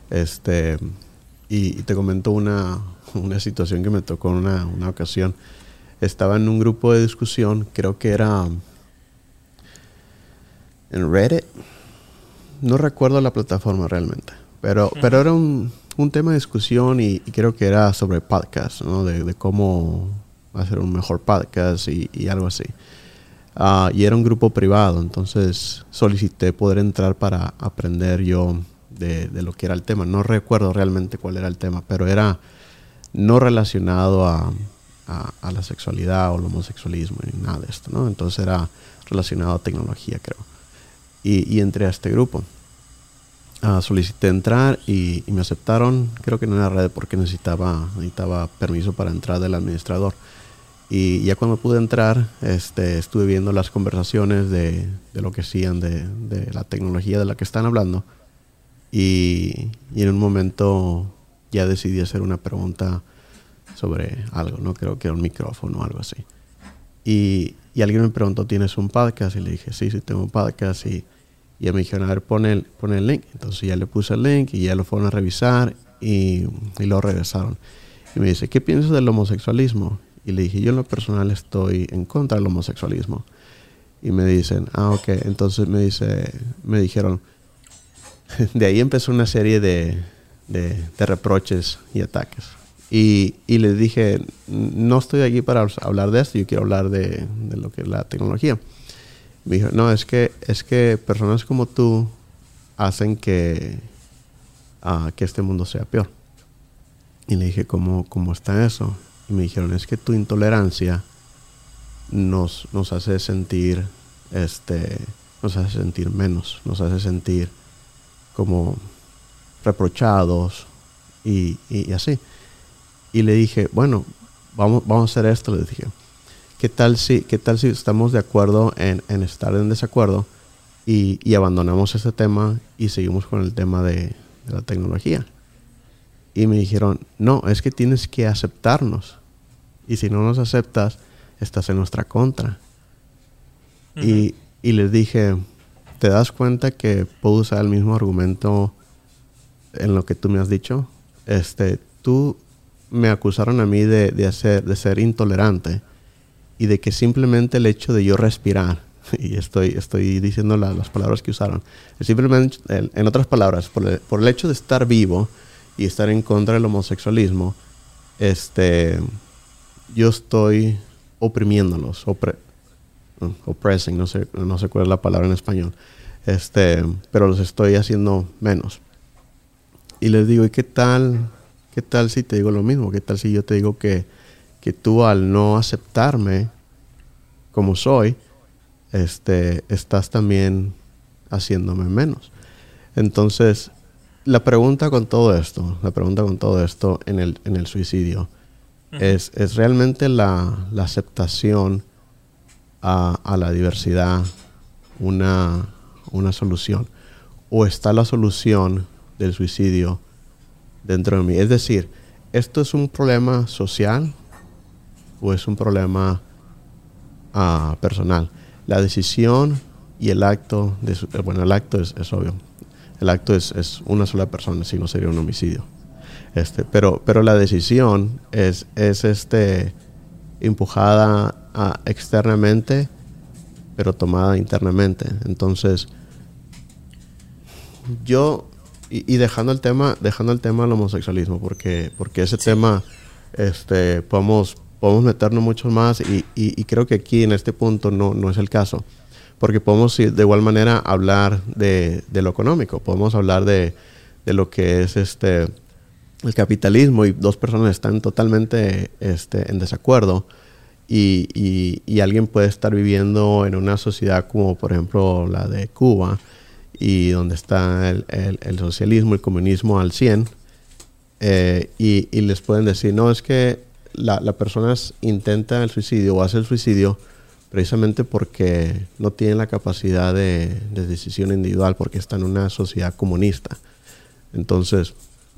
Y te comento una situación que me tocó en una ocasión. Estaba en un grupo de discusión, creo que era en Reddit, no recuerdo la plataforma realmente, pero era un un tema de discusión y creo que era sobre podcast, ¿no? De cómo hacer un mejor podcast y algo así. Y era un grupo privado, entonces solicité poder entrar para aprender yo de lo que era el tema. No recuerdo realmente cuál era el tema, pero era no relacionado a la sexualidad o el homosexualismo ni nada de esto, ¿no? Entonces era relacionado a tecnología, creo. Y entré a este grupo. Solicité entrar y me aceptaron, creo que en una red porque necesitaba permiso para entrar del administrador. Y ya cuando pude entrar, estuve viendo las conversaciones de lo que hacían, de la tecnología de la que están hablando. Y en un momento ya decidí hacer una pregunta sobre algo, ¿no? Creo que era un micrófono o algo así. Y alguien me preguntó, ¿tienes un podcast? Y le dije, sí, tengo un podcast. Y ya me dijeron, a ver, pon el link. Entonces ya le puse el link y ya lo fueron a revisar y lo regresaron. Y me dice, ¿qué piensas del homosexualismo? Y le dije, yo en lo personal estoy en contra del homosexualismo. Y me dicen, ok. Entonces me dijeron, de ahí empezó una serie de reproches y ataques. Y les dije, no estoy aquí para hablar de esto, yo quiero hablar de lo que es la tecnología. Me dijo, no, es que personas como tú hacen que este mundo sea peor. Y le dije, ¿cómo está eso? Y me dijeron, es que tu intolerancia nos hace sentir menos, nos hace sentir como reprochados y así. Y le dije, bueno, vamos a hacer esto, le dije. ¿Qué tal si estamos de acuerdo en estar en desacuerdo y abandonamos ese tema y seguimos con el tema de la tecnología? Y me dijeron, no, es que tienes que aceptarnos. Y si no nos aceptas, estás en nuestra contra. Uh-huh. Y les dije, ¿te das cuenta que puedo usar el mismo argumento en lo que tú me has dicho? Tú me acusaron a mí de ser intolerante y de que simplemente el hecho de yo respirar, y estoy diciendo las palabras que usaron, simplemente, en otras palabras, por el hecho de estar vivo y estar en contra del homosexualismo, yo estoy oprimiéndolos, oppressing, no sé cuál es la palabra en español, pero los estoy haciendo menos. Y les digo, ¿y qué tal si te digo lo mismo? ¿Qué tal si yo te digo que tú, al no aceptarme como soy, estás también haciéndome menos? Entonces, la pregunta con todo esto en el suicidio, uh-huh, es realmente la aceptación a la diversidad una solución, o está la solución del suicidio dentro de mí. Es decir, ¿esto es un problema social o es un problema personal? La decisión y el acto el acto es obvio. El acto es una sola persona, si no sería un homicidio. Pero la decisión es empujada externamente, pero tomada internamente. Entonces, yo y dejando el tema del homosexualismo, porque ese sí, tema podemos meternos mucho más y creo que aquí en este punto no es el caso, porque podemos de igual manera hablar de lo económico, podemos hablar de lo que es el capitalismo, y dos personas están totalmente en desacuerdo, y alguien puede estar viviendo en una sociedad como por ejemplo la de Cuba, y donde está el socialismo, el comunismo al 100, y les pueden decir, no, es que la persona intenta el suicidio o hace el suicidio precisamente porque no tiene la capacidad de decisión individual, porque está en una sociedad comunista. Entonces,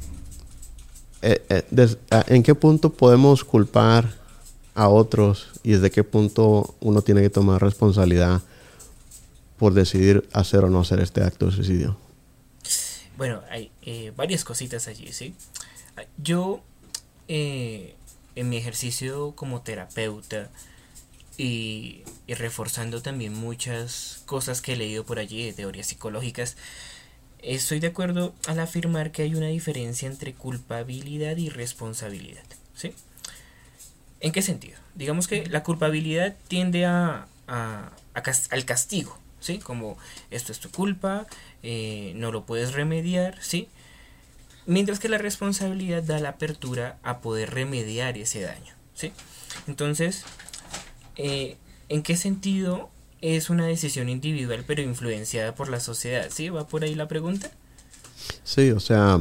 ¿en qué punto podemos culpar a otros y desde qué punto uno tiene que tomar responsabilidad por decidir hacer o no hacer este acto de suicidio? Bueno, hay varias cositas allí, ¿sí? Yo, en mi ejercicio como terapeuta y reforzando también muchas cosas que he leído por allí de teorías psicológicas, Estoy de acuerdo al afirmar que hay una diferencia entre culpabilidad y responsabilidad, ¿sí? ¿En qué sentido? Digamos que la culpabilidad tiende al castigo, ¿sí? Como esto es tu culpa, no lo puedes remediar, ¿sí? Mientras que la responsabilidad da la apertura a poder remediar ese daño, ¿sí? Entonces, ¿en qué sentido es una decisión individual pero influenciada por la sociedad? ¿Sí? ¿Va por ahí la pregunta? Sí, o sea,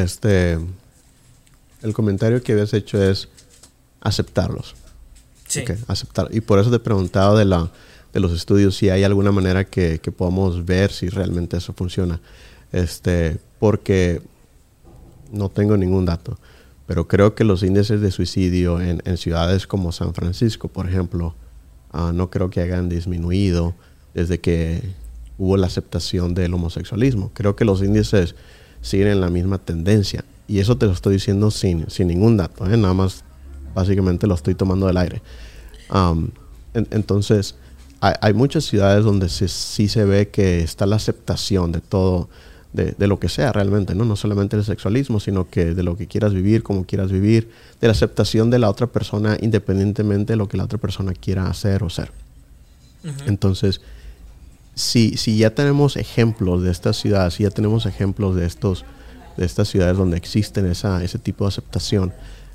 el comentario que habías hecho es aceptarlos. Sí. Okay, aceptar. Y por eso te he preguntado de los estudios si hay alguna manera que podamos ver si realmente eso funciona. Porque no tengo ningún dato, pero creo que los índices de suicidio en ciudades como San Francisco, por ejemplo, no creo que hayan disminuido desde que hubo la aceptación del homosexualismo. Creo que los índices siguen en la misma tendencia. Y eso te lo estoy diciendo sin ningún dato, ¿eh? Nada más básicamente lo estoy tomando del aire. Entonces, hay muchas ciudades donde sí se ve que está la aceptación de todo, de lo que sea realmente, ¿no? No solamente el sexualismo, sino que de lo que quieras vivir, como quieras vivir, de la aceptación de la otra persona independientemente de lo que la otra persona quiera hacer o ser. Uh-huh. Entonces, si ya tenemos ejemplos de estas ciudades, si ya tenemos ejemplos de estas ciudades donde existen ese tipo de aceptación,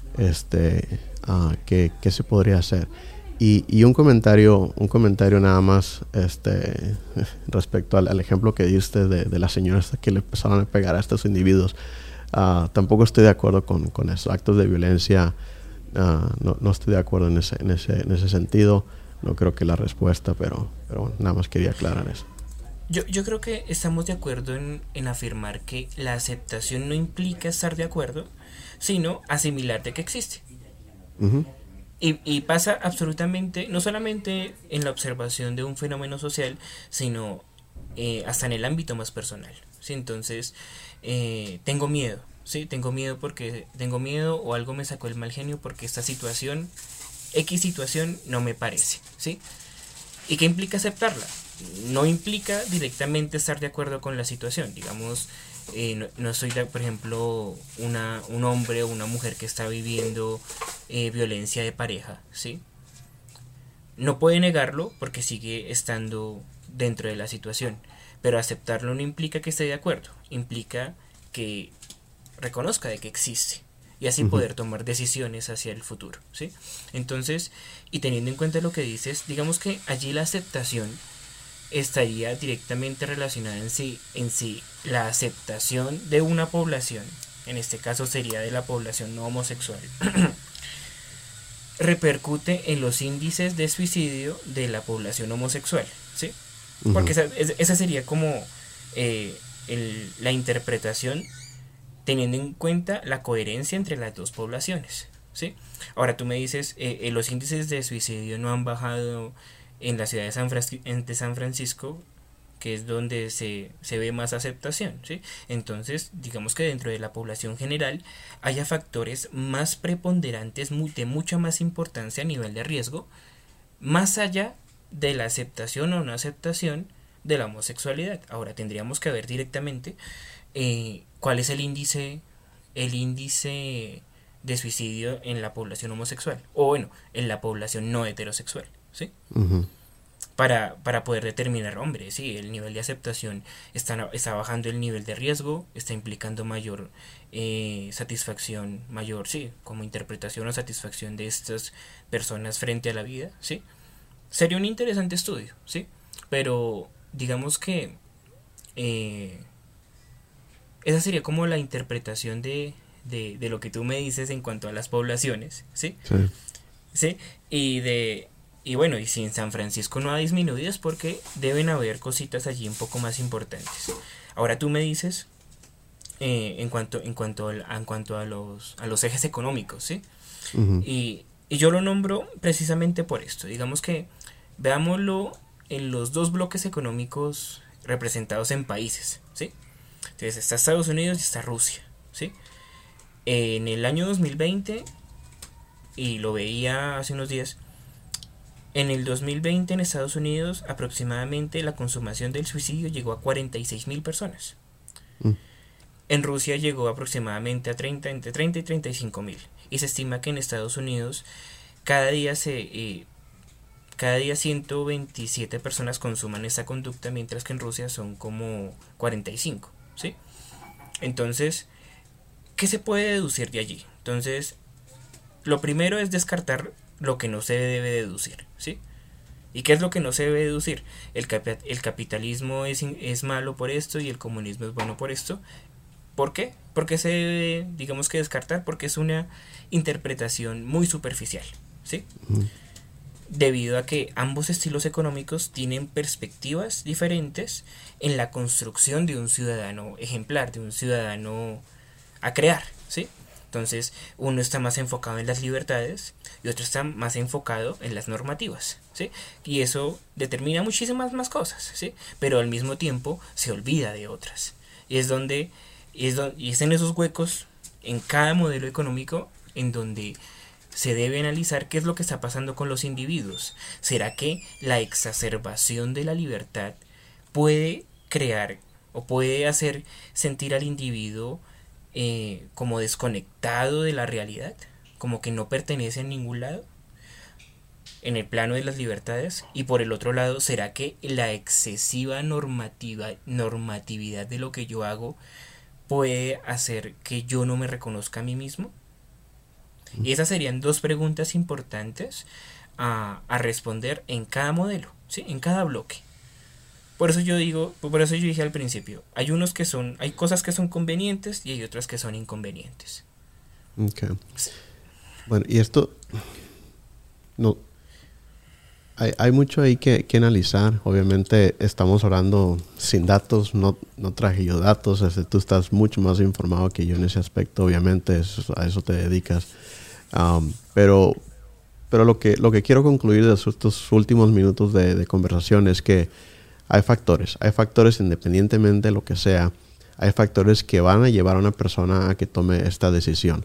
¿qué se podría hacer? Y un comentario nada más respecto al ejemplo que diste de la señora que le empezaron a pegar a estos individuos. Tampoco estoy de acuerdo con eso. Actos de violencia, no estoy de acuerdo en ese sentido. No creo que la respuesta, pero bueno, nada más quería aclarar eso. Yo creo que estamos de acuerdo en afirmar que la aceptación no implica estar de acuerdo, sino asimilar de que existe. Uh-huh. Y pasa absolutamente, no solamente en la observación de un fenómeno social, sino hasta en el ámbito más personal, ¿sí? Entonces, tengo miedo, ¿sí? Tengo miedo o algo me sacó el mal genio porque esta situación, X situación, no me parece, ¿sí? ¿Y qué implica aceptarla? No implica directamente estar de acuerdo con la situación, digamos, no soy, por ejemplo, un hombre o una mujer que está viviendo violencia de pareja, ¿sí? No puede negarlo porque sigue estando dentro de la situación, pero aceptarlo no implica que esté de acuerdo, implica que reconozca de que existe y así Uh-huh. poder tomar decisiones hacia el futuro, ¿sí? Entonces, y teniendo en cuenta lo que dices, digamos que allí la aceptación estaría directamente relacionada en sí la aceptación de una población, en este caso sería de la población no homosexual, repercute en los índices de suicidio de la población homosexual, ¿sí? Porque Uh-huh. esa sería como la interpretación teniendo en cuenta la coherencia entre las dos poblaciones, ¿sí? Ahora tú me dices, los índices de suicidio no han bajado en la ciudad de San Francisco, que es donde se ve más aceptación, ¿sí? Entonces, digamos que dentro de la población general haya factores más preponderantes, de mucha más importancia a nivel de riesgo, más allá de la aceptación o no aceptación de la homosexualidad. Ahora tendríamos que ver directamente cuál es el índice de suicidio en la población homosexual, o bueno, en la población no heterosexual, ¿sí? Uh-huh. Para poder determinar, hombre, sí, el nivel de aceptación está bajando el nivel de riesgo, está implicando mayor satisfacción, mayor, sí, como interpretación o satisfacción de estas personas frente a la vida, ¿sí? Sería un interesante estudio, ¿sí? Pero digamos que esa sería como la interpretación de lo que tú me dices en cuanto a las poblaciones, ¿sí? Sí. ¿Sí? Y bueno, y si en San Francisco no ha disminuido es porque deben haber cositas allí un poco más importantes. Ahora tú me dices en cuanto a los ejes económicos, ¿sí? Uh-huh. Y yo lo nombro precisamente por esto. Digamos que veámoslo en los dos bloques económicos representados en países, ¿sí? Entonces está Estados Unidos y está Rusia, ¿sí? En el año 2020, y lo veía hace unos días, en el 2020 en Estados Unidos aproximadamente la consumación del suicidio llegó a 46.000 personas. Mm. En Rusia llegó aproximadamente a 30, entre 30 y 35.000. Y se estima que en Estados Unidos cada día cada día 127 personas consuman esta conducta, mientras que en Rusia son como 45, ¿sí? Entonces, ¿qué se puede deducir de allí? Entonces, lo primero es descartar lo que no se debe deducir, ¿sí? ¿Y qué es lo que no se debe deducir? El capitalismo es malo por esto y el comunismo es bueno por esto. ¿Por qué? Porque se debe, digamos que descartar, porque es una interpretación muy superficial, ¿sí? Mm. Debido a que ambos estilos económicos tienen perspectivas diferentes en la construcción de un ciudadano ejemplar, de un ciudadano a crear, ¿sí? Entonces, uno está más enfocado en las libertades y otro está más enfocado en las normativas, ¿sí? Y eso determina muchísimas más cosas, ¿sí? Pero al mismo tiempo se olvida de otras. Y es en esos huecos, en cada modelo económico, en donde se debe analizar qué es lo que está pasando con los individuos. ¿Será que la exacerbación de la libertad puede crear o puede hacer sentir al individuo como desconectado de la realidad? Como que no pertenece a ningún lado en el plano de las libertades. Y por el otro lado, ¿será que la excesiva normatividad de lo que yo hago puede hacer que yo no me reconozca a mí mismo? Y esas serían dos preguntas importantes a responder en cada modelo, ¿sí? En cada bloque. Por eso yo dije al principio, hay cosas que son convenientes y hay otras que son inconvenientes. Okay. Bueno, y esto no hay mucho ahí que analizar. Obviamente estamos hablando sin datos, no traje yo datos. Tú estás mucho más informado que yo en ese aspecto, obviamente a eso te dedicas. Pero lo que quiero concluir de estos últimos minutos de conversación es que hay factores independientemente de lo que sea, hay factores que van a llevar a una persona a que tome esta decisión.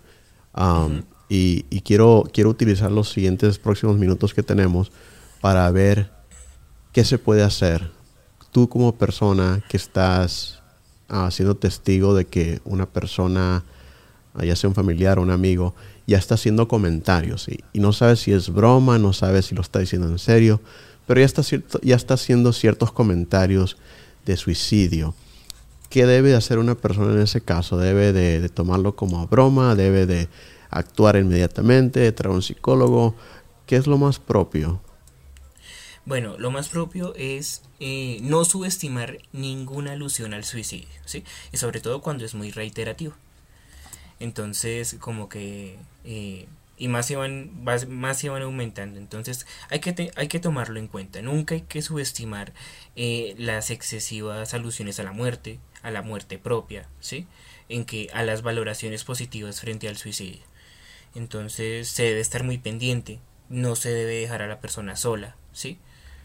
Y quiero utilizar los siguientes próximos minutos que tenemos para ver qué se puede hacer. Tú como persona que estás siendo testigo de que una persona, ya sea un familiar o un amigo, ya está haciendo comentarios y no sabes si es broma, no sabes si lo está diciendo en serio, pero ya está haciendo ciertos comentarios de suicidio. ¿Qué debe hacer una persona en ese caso? ¿Debe de tomarlo como broma? ¿Debe de actuar inmediatamente? ¿De traer a un psicólogo? ¿Qué es lo más propio? Bueno, lo más propio es no subestimar ninguna alusión al suicidio, ¿sí? Y sobre todo cuando es muy reiterativo. Entonces, como que y más se van aumentando. Entonces, hay que tomarlo en cuenta. Nunca hay que subestimar las excesivas alusiones a la muerte propia, ¿sí? A las valoraciones positivas frente al suicidio. Entonces, se debe estar muy pendiente. No se debe dejar a la persona sola, ¿sí?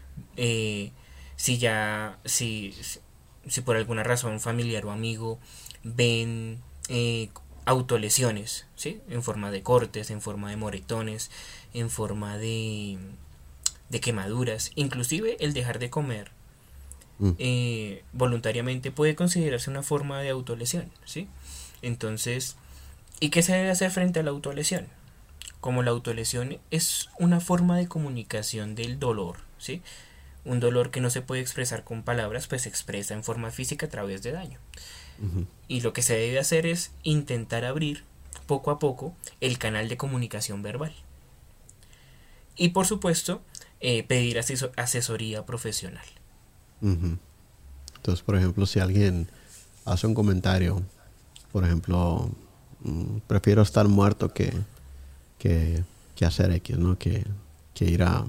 Si por alguna razón familiar o amigo ven autolesiones, ¿sí? En forma de cortes, en forma de moretones, en forma de quemaduras, inclusive el dejar de comer voluntariamente puede considerarse una forma de autolesión, ¿sí? Entonces, ¿y qué se debe hacer frente a la autolesión? Como la autolesión es una forma de comunicación del dolor, ¿sí? Un dolor que no se puede expresar con palabras, pues se expresa en forma física a través de daño. Y lo que se debe hacer es intentar abrir poco a poco el canal de comunicación verbal. Y por supuesto, pedir asesoría profesional. Entonces, por ejemplo, si alguien hace un comentario, por ejemplo, prefiero estar muerto que hacer X, ¿no? Que ir a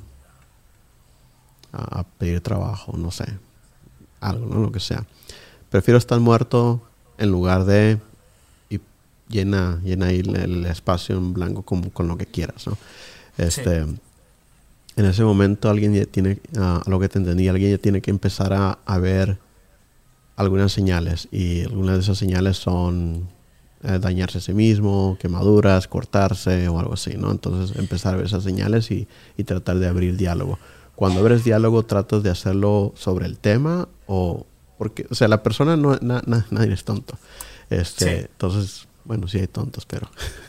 pedir trabajo, no sé, algo, ¿no? Lo que sea. Prefiero estar muerto en lugar de y llena ahí el espacio en blanco con lo que quieras, ¿no? Sí. En ese momento alguien ya tiene, a lo que te entendí, alguien ya tiene que empezar a ver algunas señales, y algunas de esas señales son dañarse a sí mismo, quemaduras, cortarse o algo así, ¿no? Entonces empezar a ver esas señales y tratar de abrir diálogo. Cuando abres diálogo, ¿tratas de hacerlo sobre el tema o Porque, o sea, la persona no, nadie es tonto. Sí. Entonces, bueno, sí hay tontos, pero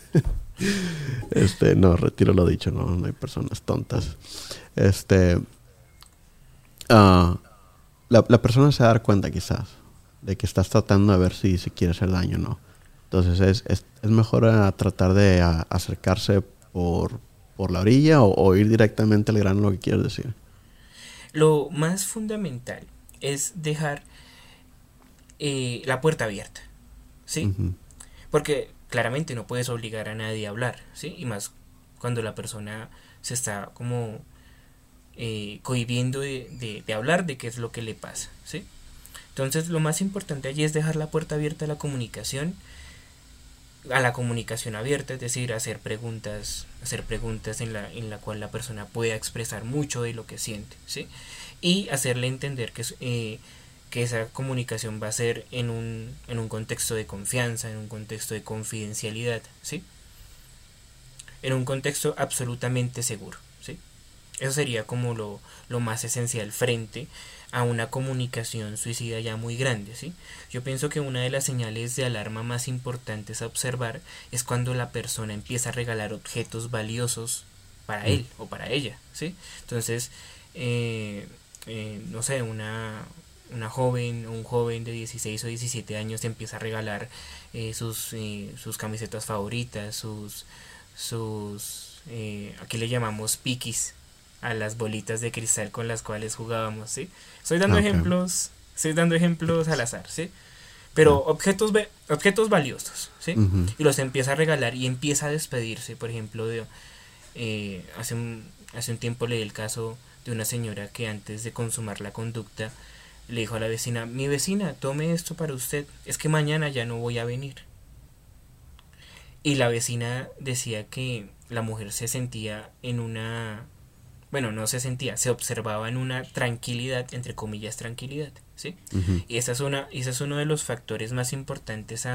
no, retiro lo dicho, no hay personas tontas. Ah, la persona se va a dar cuenta quizás de que estás tratando de ver si se quiere hacer daño o no. Entonces es mejor tratar de acercarse por la orilla o ir directamente al grano lo que quieres decir. Lo más fundamental es dejar la puerta abierta, ¿sí? Ujú. Porque claramente no puedes obligar a nadie a hablar, ¿sí? Y más cuando la persona se está como cohibiendo de hablar de qué es lo que le pasa, ¿sí? Entonces lo más importante allí es dejar la puerta abierta a la comunicación abierta, es decir, hacer preguntas en la cual la persona pueda expresar mucho de lo que siente, ¿sí? Y hacerle entender que esa comunicación va a ser en un contexto de confianza, en un contexto de confidencialidad, ¿sí? En un contexto absolutamente seguro, ¿sí? Eso sería como lo más esencial frente a una comunicación suicida ya muy grande, ¿sí? Yo pienso que una de las señales de alarma más importantes a observar es cuando la persona empieza a regalar objetos valiosos para Mm. él o para ella, ¿sí? Entonces, no sé, una joven o un joven de 16 o 17 años empieza a regalar sus camisetas favoritas, aquí le llamamos piquis a las bolitas de cristal con las cuales jugábamos, ¿sí? Ah, ok. Estoy dando ejemplos al X. azar, ¿sí? Sí. Pero objetos valiosos, ¿sí? Ujú. Y los empieza a regalar y empieza a despedirse, por ejemplo, hace un tiempo leí el caso de una señora que antes de consumar la conducta le dijo a la vecina, mi vecina, tome esto para usted, es que mañana ya no voy a venir. Y la vecina decía que la mujer se sentía en una, bueno, no se sentía, se observaba en una tranquilidad, entre comillas, tranquilidad, ¿sí? Ujú. Y ese es uno de los factores más importantes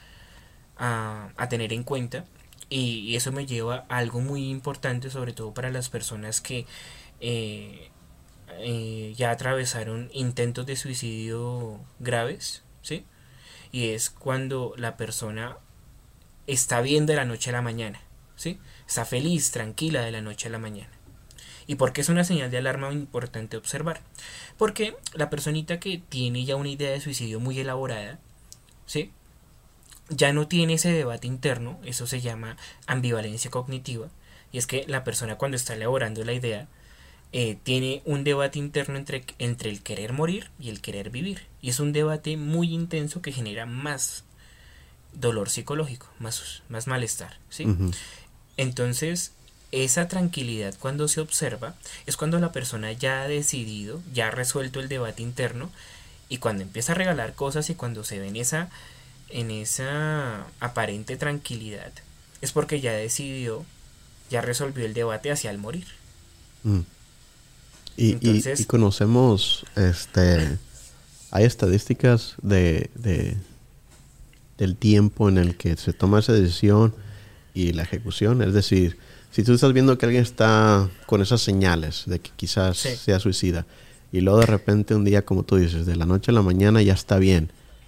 a tener en cuenta. Y eso me lleva a algo muy importante, sobre todo para las personas que eh, ya atravesaron intentos de suicidio graves, ¿sí? Y es cuando la persona está bien de la noche a la mañana, ¿sí? Está feliz, tranquila de la noche a la mañana. ¿Y por qué es una señal de alarma importante observar? Porque la personita que tiene ya una idea de suicidio muy elaborada, ¿sí? Ya no tiene ese debate interno, eso se llama ambivalencia cognitiva, y es que la persona cuando está elaborando la idea tiene un debate interno entre el querer morir y el querer vivir, y es un debate muy intenso que genera más dolor psicológico, más malestar, ¿sí? Ujú. Entonces, esa tranquilidad cuando se observa es cuando la persona ya ha decidido, ya ha resuelto el debate interno y cuando empieza a regalar cosas y cuando se ve en esa aparente tranquilidad es porque ya decidió, ya resolvió el debate hacia el morir. Mm. Y Entonces, conocemos, hay estadísticas del tiempo en el que se toma esa decisión y la ejecución. Es decir, si tú estás viendo que alguien está con esas señales de que quizás sí. sea suicida y luego de repente un día, como tú dices, de la noche a la mañana ya está bien,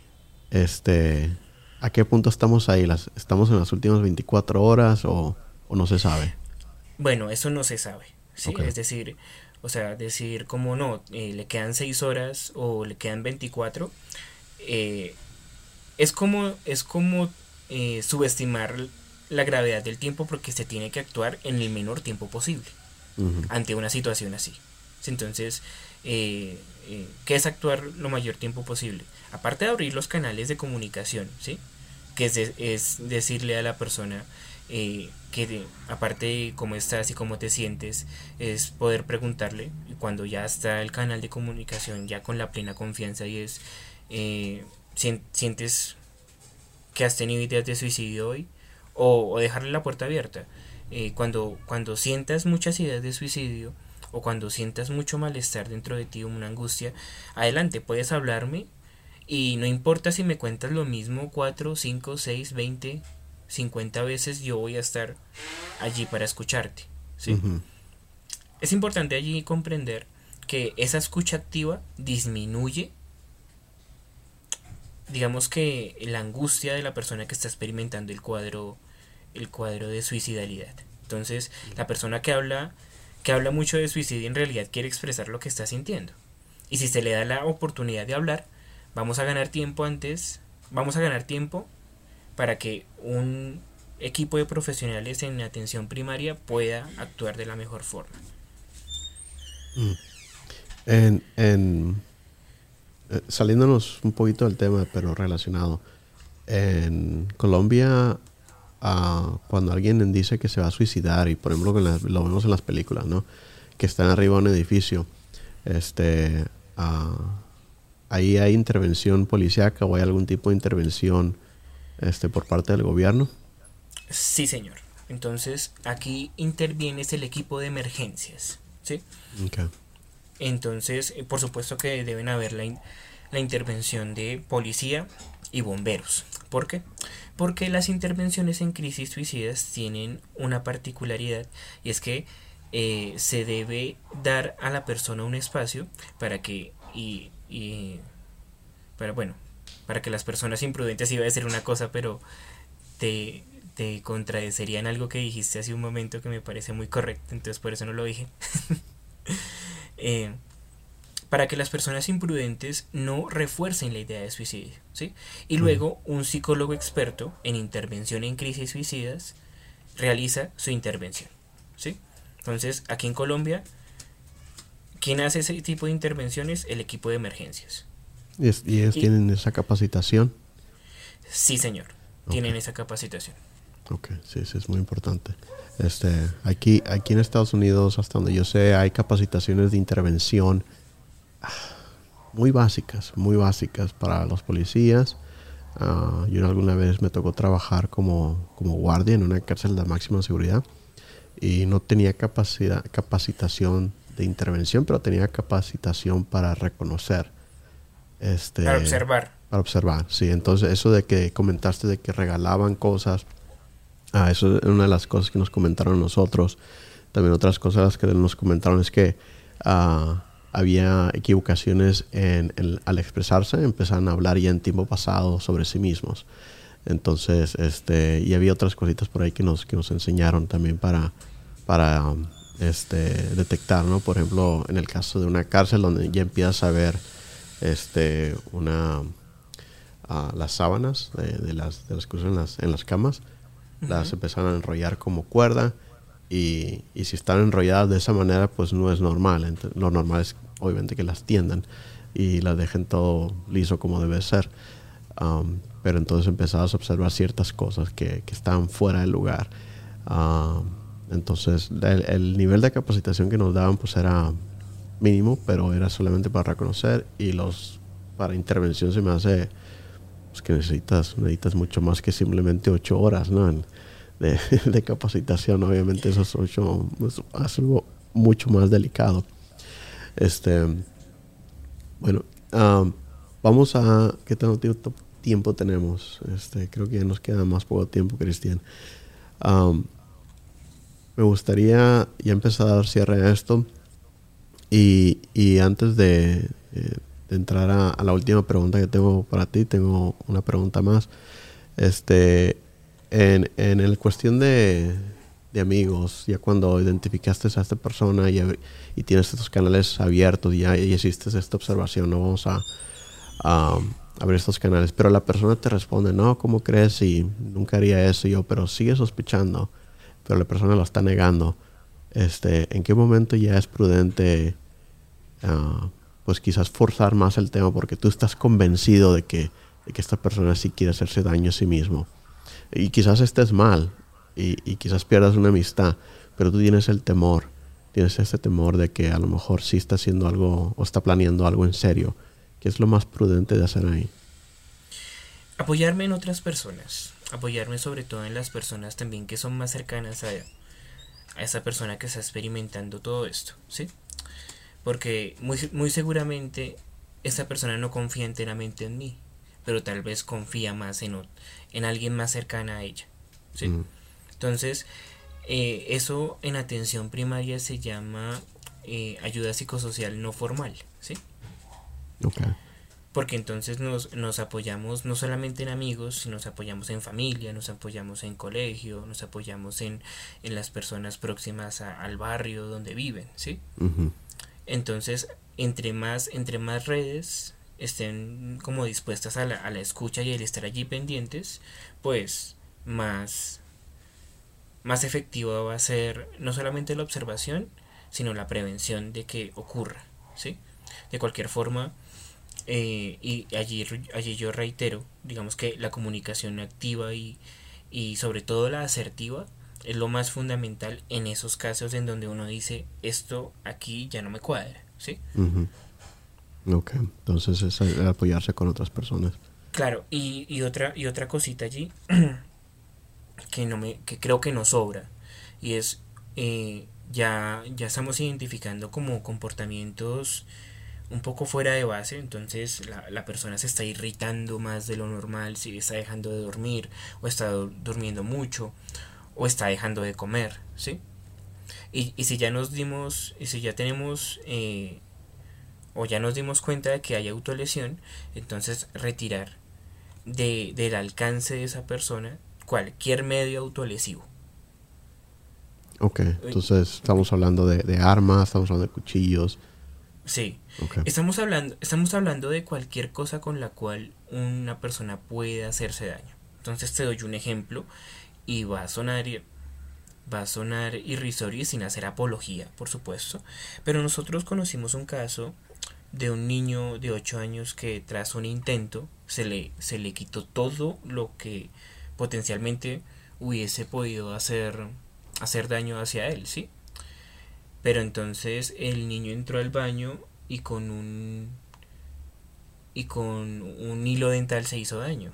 ¿a qué punto estamos ahí? ¿Estamos en las últimas 24 horas o no se sabe? Bueno, eso no se sabe, ¿sí? Ok. Es decir, o sea, decir como no, le quedan 6 horas o le quedan 24, eh, es como subestimar la gravedad del tiempo porque se tiene que actuar en el menor tiempo posible Ujú. ante una situación así. Entonces, ¿qué es actuar lo mayor tiempo posible? Aparte de abrir los canales de comunicación, ¿sí? Que es decirle a la persona aparte de cómo estás y cómo te sientes, es poder preguntarle y cuando ya está el canal de comunicación ya con la plena confianza y es sientes que has tenido ideas de suicidio hoy o dejarle la puerta abierta. Cuando sientas muchas ideas de suicidio o cuando sientas mucho malestar dentro de ti o una angustia, adelante, puedes hablarme y no importa si me cuentas lo mismo 4 5 6 20 50 veces, yo voy a estar allí para escucharte, ¿sí? Ujú. Es importante allí comprender que esa escucha activa disminuye digamos que la angustia de la persona que está experimentando el cuadro de suicidalidad. Entonces, la persona que habla mucho de suicidio en realidad quiere expresar lo que está sintiendo. Y si se le da la oportunidad de hablar, vamos a ganar tiempo vamos a ganar tiempo para que un equipo de profesionales en atención primaria pueda actuar de la mejor forma. Mm. En saliéndonos un poquito del tema, pero relacionado. En Colombia, cuando alguien dice que se va a suicidar, y por ejemplo lo vemos en las películas, ¿no? Que están arriba de un edificio, este, ahí hay intervención policíaca o hay algún tipo de intervención por parte del gobierno. Sí, señor. Entonces, aquí interviene el equipo de emergencias, ¿sí? Okay. Entonces, por supuesto que deben haber la intervención de policía y bomberos. ¿Por qué? Porque las intervenciones en crisis suicidas tienen una particularidad, y es que se debe dar a la persona un espacio para que para, bueno, para que las personas imprudentes, iba a decir una cosa, pero te, te contradecería en algo que dijiste hace un momento que me parece muy correcto, entonces por eso no lo dije. eh, para que las personas imprudentes no refuercen la idea de suicidio, ¿sí? Y luego un psicólogo experto en intervención en crisis suicidas realiza su intervención, ¿sí? Entonces, aquí en Colombia, ¿quién hace ese tipo de intervenciones? El equipo de emergencias. Y ellos Y tienen esa capacitación. sí, señor, Okay. tienen esa capacitación. Ok, sí, sí, es muy importante. Aquí en Estados Unidos, hasta donde yo sé, hay capacitaciones de intervención muy básicas para los policías. Yo alguna vez me tocó trabajar como guardia en una cárcel de máxima seguridad y no tenía capacitación de intervención, pero tenía capacitación para reconocer, Para observar. para observar. Sí, entonces eso de que comentaste de que regalaban cosas, eso es una de las cosas que nos comentaron nosotros. También otras cosas que nos comentaron es que había equivocaciones al expresarse, empezaron a hablar ya en tiempo pasado sobre sí mismos. Entonces, y había otras cositas por ahí que nos enseñaron también para detectar, ¿no? Por ejemplo, en el caso de una cárcel donde ya empiezas a ver las sábanas de las que usan en las camas, las empezaron a enrollar como cuerda. Y si están enrolladas de esa manera, pues no es normal. Lo normal es obviamente que las tiendan y las dejen todo liso como debe ser. Pero entonces empezabas a observar ciertas cosas que estaban fuera del lugar. Entonces el nivel de capacitación que nos daban pues era mínimo, pero era solamente para reconocer, y para intervención se me hace pues, que necesitas mucho más que simplemente 8 horas, ¿no? De capacitación. Obviamente esos 8 pues, es algo mucho más delicado. Bueno, vamos a... ¿Qué tanto tiempo tenemos? Creo que ya nos queda más poco tiempo, Cristian. Me gustaría ya empezar a dar cierre a esto. Y antes de entrar a la última pregunta que tengo para ti, tengo una pregunta más. En el cuestión de amigos, ya cuando identificaste a esta persona y tienes estos canales abiertos, ya hiciste esta observación, no vamos a abrir estos canales, pero la persona te responde, no, ¿cómo crees? Y nunca haría eso. Y yo, pero sigue sospechando, pero la persona lo está negando. ¿En qué momento ya es prudente pues quizás forzar más el tema porque tú estás convencido de que esta persona sí quiere hacerse daño a sí mismo? Y quizás estés mal y quizás pierdas una amistad, pero tú tienes ese temor de que a lo mejor sí está haciendo algo o está planeando algo en serio. ¿Qué es lo más prudente de hacer ahí? Apoyarme en otras personas, apoyarme sobre todo en las personas también que son más cercanas a esa persona que está experimentando todo esto, ¿sí? Porque muy seguramente esa persona no confía enteramente en mí, pero tal vez confía más en alguien más cercana a ella, ¿sí? Entonces, eso en atención primaria se llama ayuda psicosocial no formal, ¿sí? Okay. porque entonces nos apoyamos no solamente en amigos, sino nos apoyamos en familia, nos apoyamos en colegio, nos apoyamos en las personas próximas al barrio donde viven, ¿sí? Ujú. Entonces, entre más redes estén como dispuestas a la escucha y el estar allí pendientes, pues más, más efectiva va a ser no solamente la observación, sino la prevención de que ocurra, ¿sí? De cualquier forma, y allí yo reitero, digamos que la comunicación activa y sobre todo la asertiva es lo más fundamental en esos casos en donde uno dice esto aquí ya no me cuadra, ¿sí? Ujú. Ok, entonces es el apoyarse con otras personas. Claro, y otra cosita allí que creo que nos sobra y es ya estamos identificando como comportamientos un poco fuera de base, entonces la persona se está irritando más de lo normal, si está dejando de dormir o está durmiendo mucho o está dejando de comer, ¿sí? Y si ya nos dimos, y si ya tenemos o ya nos dimos cuenta de que hay autolesión, entonces retirar del alcance de esa persona cualquier medio autolesivo. Ok, entonces estamos hablando de armas, estamos hablando de cuchillos. Sí, Ok. estamos hablando de cualquier cosa con la cual una persona puede hacerse daño. Entonces te doy un ejemplo y va a sonar irrisorio y sin hacer apología, por supuesto, pero nosotros conocimos un caso de un niño de 8 años que tras un intento se le quitó todo lo que potencialmente hubiese podido hacer daño hacia él, ¿sí? Pero entonces el niño entró al baño y con un hilo dental se hizo daño.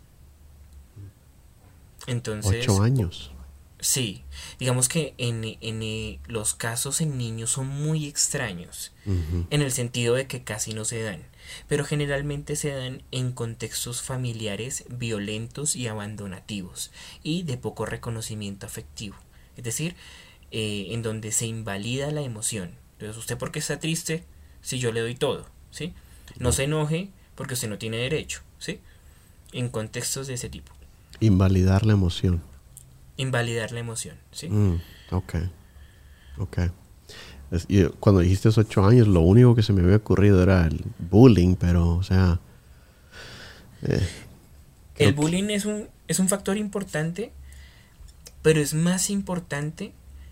8 Entonces, años. sí, digamos que los casos en niños son muy extraños, Ujú. en el sentido de que casi no se dan, pero generalmente se dan en contextos familiares violentos y abandonativos y de poco reconocimiento afectivo. Es decir, en donde se invalida la emoción. Entonces, ¿usted por qué está triste si yo le doy todo? ¿Sí? No se enoje porque usted no tiene derecho, ¿sí? En contextos de ese tipo. Invalidar la emoción. Invalidar la emoción, ¿sí? Ok, ok. Y cuando dijiste 8 años, lo único que se me había ocurrido era el bullying, pero, o sea, eh, El creo que... bullying es un factor importante, pero es más importante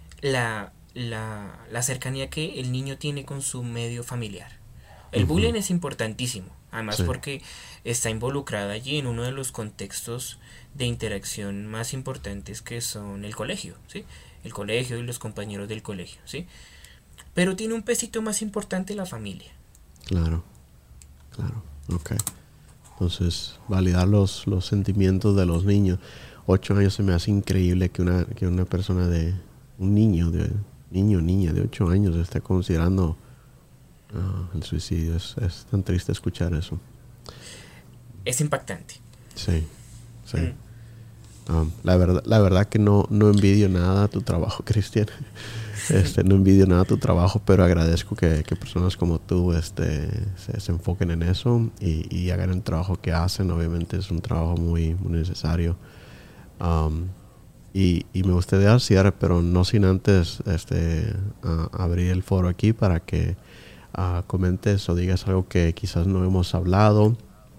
la cercanía que el niño tiene con su medio familiar. El Ujú. bullying es importantísimo, además Sí, porque está involucrado allí en uno de los contextos de interacción más importantes que son el colegio, ¿sí? El colegio y los compañeros del colegio, ¿sí? Pero tiene un pesito más importante la familia. claro, claro. Ok. Entonces, validar los sentimientos de los niños. 8 años se me hace increíble que una persona un niño, niña de 8 años esté considerando el suicidio. Es tan triste escuchar eso. Es impactante. Sí, sí. Mm. La verdad que no envidio nada tu trabajo, Cristian. No envidio nada tu trabajo, pero agradezco que personas como tú se enfoquen en eso y hagan el trabajo que hacen. Obviamente es un trabajo muy, muy necesario. Um, y me gustaría dar cierre, pero no sin antes abrir el foro aquí para que comentes o digas algo que quizás no hemos hablado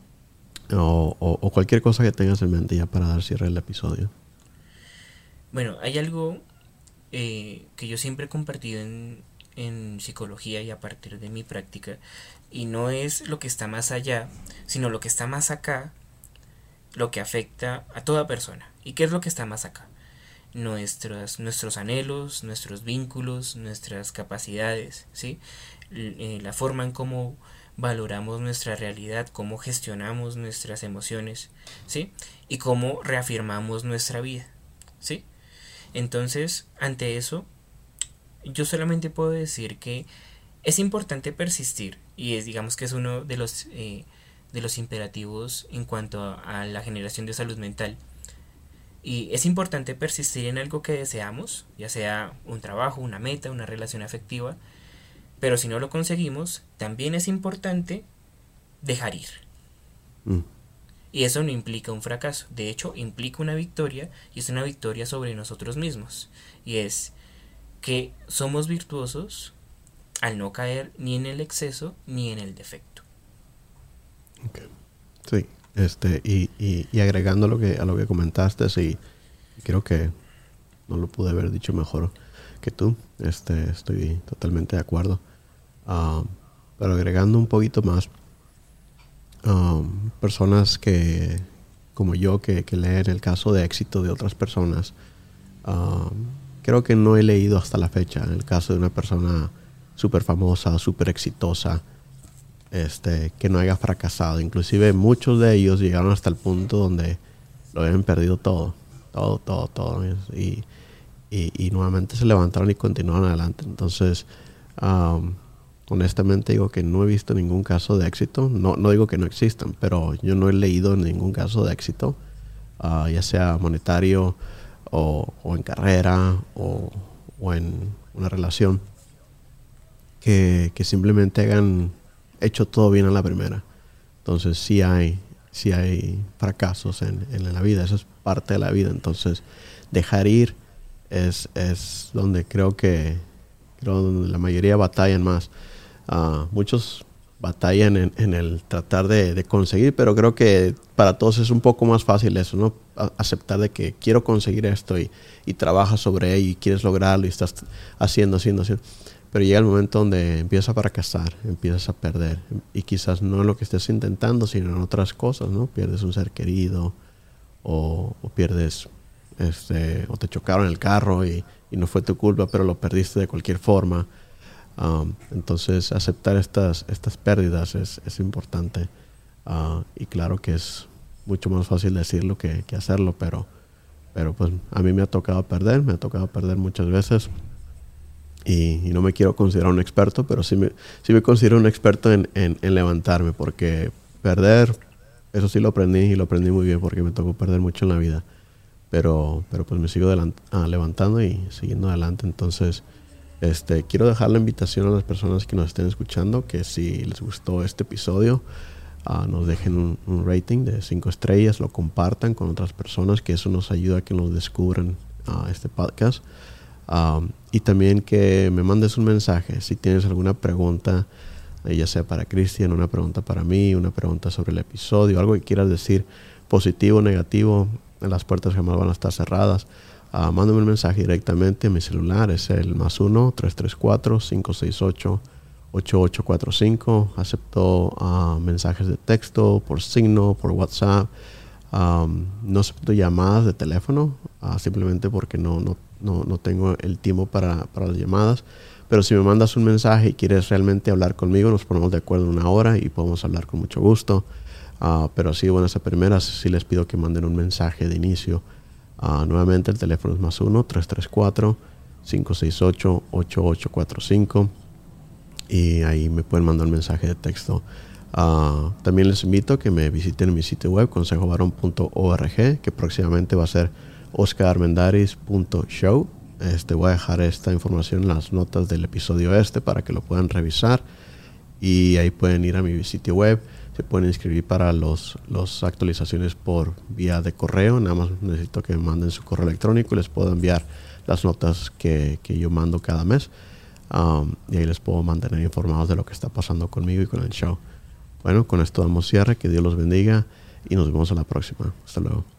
o cualquier cosa que tengas en mente ya para dar cierre al episodio. Bueno, hay algo que yo siempre he compartido en psicología y a partir de mi práctica, y no es lo que está más allá, sino lo que está más acá, lo que afecta a toda persona. ¿Y qué es lo que está más acá? Nuestros anhelos, nuestros vínculos, nuestras capacidades, ¿sí? La forma en cómo valoramos nuestra realidad, cómo gestionamos nuestras emociones, ¿sí? Y cómo reafirmamos nuestra vida, ¿sí? Entonces, ante eso, yo solamente puedo decir que es importante persistir y es, digamos que es uno de los imperativos en cuanto a la generación de salud mental. Y es importante persistir en algo que deseamos, ya sea un trabajo, una meta, una relación afectiva, pero si no lo conseguimos, también es importante dejar ir. Mm. Y eso no implica un fracaso, de hecho implica una victoria, y es una victoria sobre nosotros mismos. Y es que somos virtuosos al no caer ni en el exceso ni en el defecto. Okay. Sí, y agregando a lo que comentaste, sí, creo que no lo pude haber dicho mejor que tú. Estoy totalmente de acuerdo. Pero agregando un poquito más, personas que, como yo, que leen el caso de éxito de otras personas, creo que no he leído hasta la fecha el caso de una persona súper famosa, súper exitosa, que no haya fracasado. Inclusive muchos de ellos llegaron hasta el punto donde lo habían perdido todo. Y nuevamente se levantaron y continuaron adelante. Entonces, honestamente digo que no he visto ningún caso de éxito. No digo que no existan, pero yo no he leído ningún caso de éxito, ya sea monetario o en carrera o en una relación, que simplemente hayan hecho todo bien a la primera. Entonces sí hay fracasos en la vida. Eso es parte de la vida. Entonces dejar ir es donde creo donde la mayoría batallan más. Muchos batallan en el tratar de conseguir, pero creo que para todos es un poco más fácil eso, ¿no? Aceptar de que quiero conseguir esto y trabajas sobre ello y quieres lograrlo y estás haciendo. Pero llega el momento donde empiezas a fracasar, empiezas a perder. Y quizás no en lo que estés intentando, sino en otras cosas, ¿no? Pierdes un ser querido o pierdes, o te chocaron el carro y no fue tu culpa, pero lo perdiste de cualquier forma. Entonces aceptar estas pérdidas es importante. Y claro que es mucho más fácil decirlo que hacerlo, pero pues a mí me ha tocado perder muchas veces. Y no me quiero considerar un experto, pero sí me considero un experto en levantarme, porque perder, eso sí lo aprendí, y lo aprendí muy bien porque me tocó perder mucho en la vida. Pero pues me sigo levantando y siguiendo adelante. Entonces, quiero dejar la invitación a las personas que nos estén escuchando, que si les gustó este episodio, nos dejen un rating de 5 estrellas, lo compartan con otras personas, que eso nos ayuda a que nos descubran este podcast. Y también que me mandes un mensaje si tienes alguna pregunta, ya sea para Cristian, una pregunta para mí, una pregunta sobre el episodio, algo que quieras decir, positivo o negativo. Las puertas jamás van a estar cerradas. Mándame un mensaje directamente a mi celular, es el +1 334 568 8845. Acepto mensajes de texto, por signo, por WhatsApp. No acepto llamadas de teléfono, simplemente porque no tengo el tiempo para las llamadas. Pero si me mandas un mensaje y quieres realmente hablar conmigo, nos ponemos de acuerdo en una hora y podemos hablar con mucho gusto. Pero así, bueno, esa primera sí les pido que manden un mensaje de inicio. Nuevamente el teléfono es +1 334 568 8845. Y ahí me pueden mandar un mensaje de texto. También les invito a que me visiten mi sitio web, consejovarón.org, que próximamente va a ser oscararmendaris.show. Voy a dejar esta información en las notas del episodio para que lo puedan revisar. Y ahí pueden ir a mi sitio web. Se pueden inscribir para las actualizaciones por vía de correo. Nada más necesito que me manden su correo electrónico y les puedo enviar las notas que yo mando cada mes. Y ahí les puedo mantener informados de lo que está pasando conmigo y con el show. Bueno, con esto damos cierre. Que Dios los bendiga y nos vemos a la próxima. Hasta luego.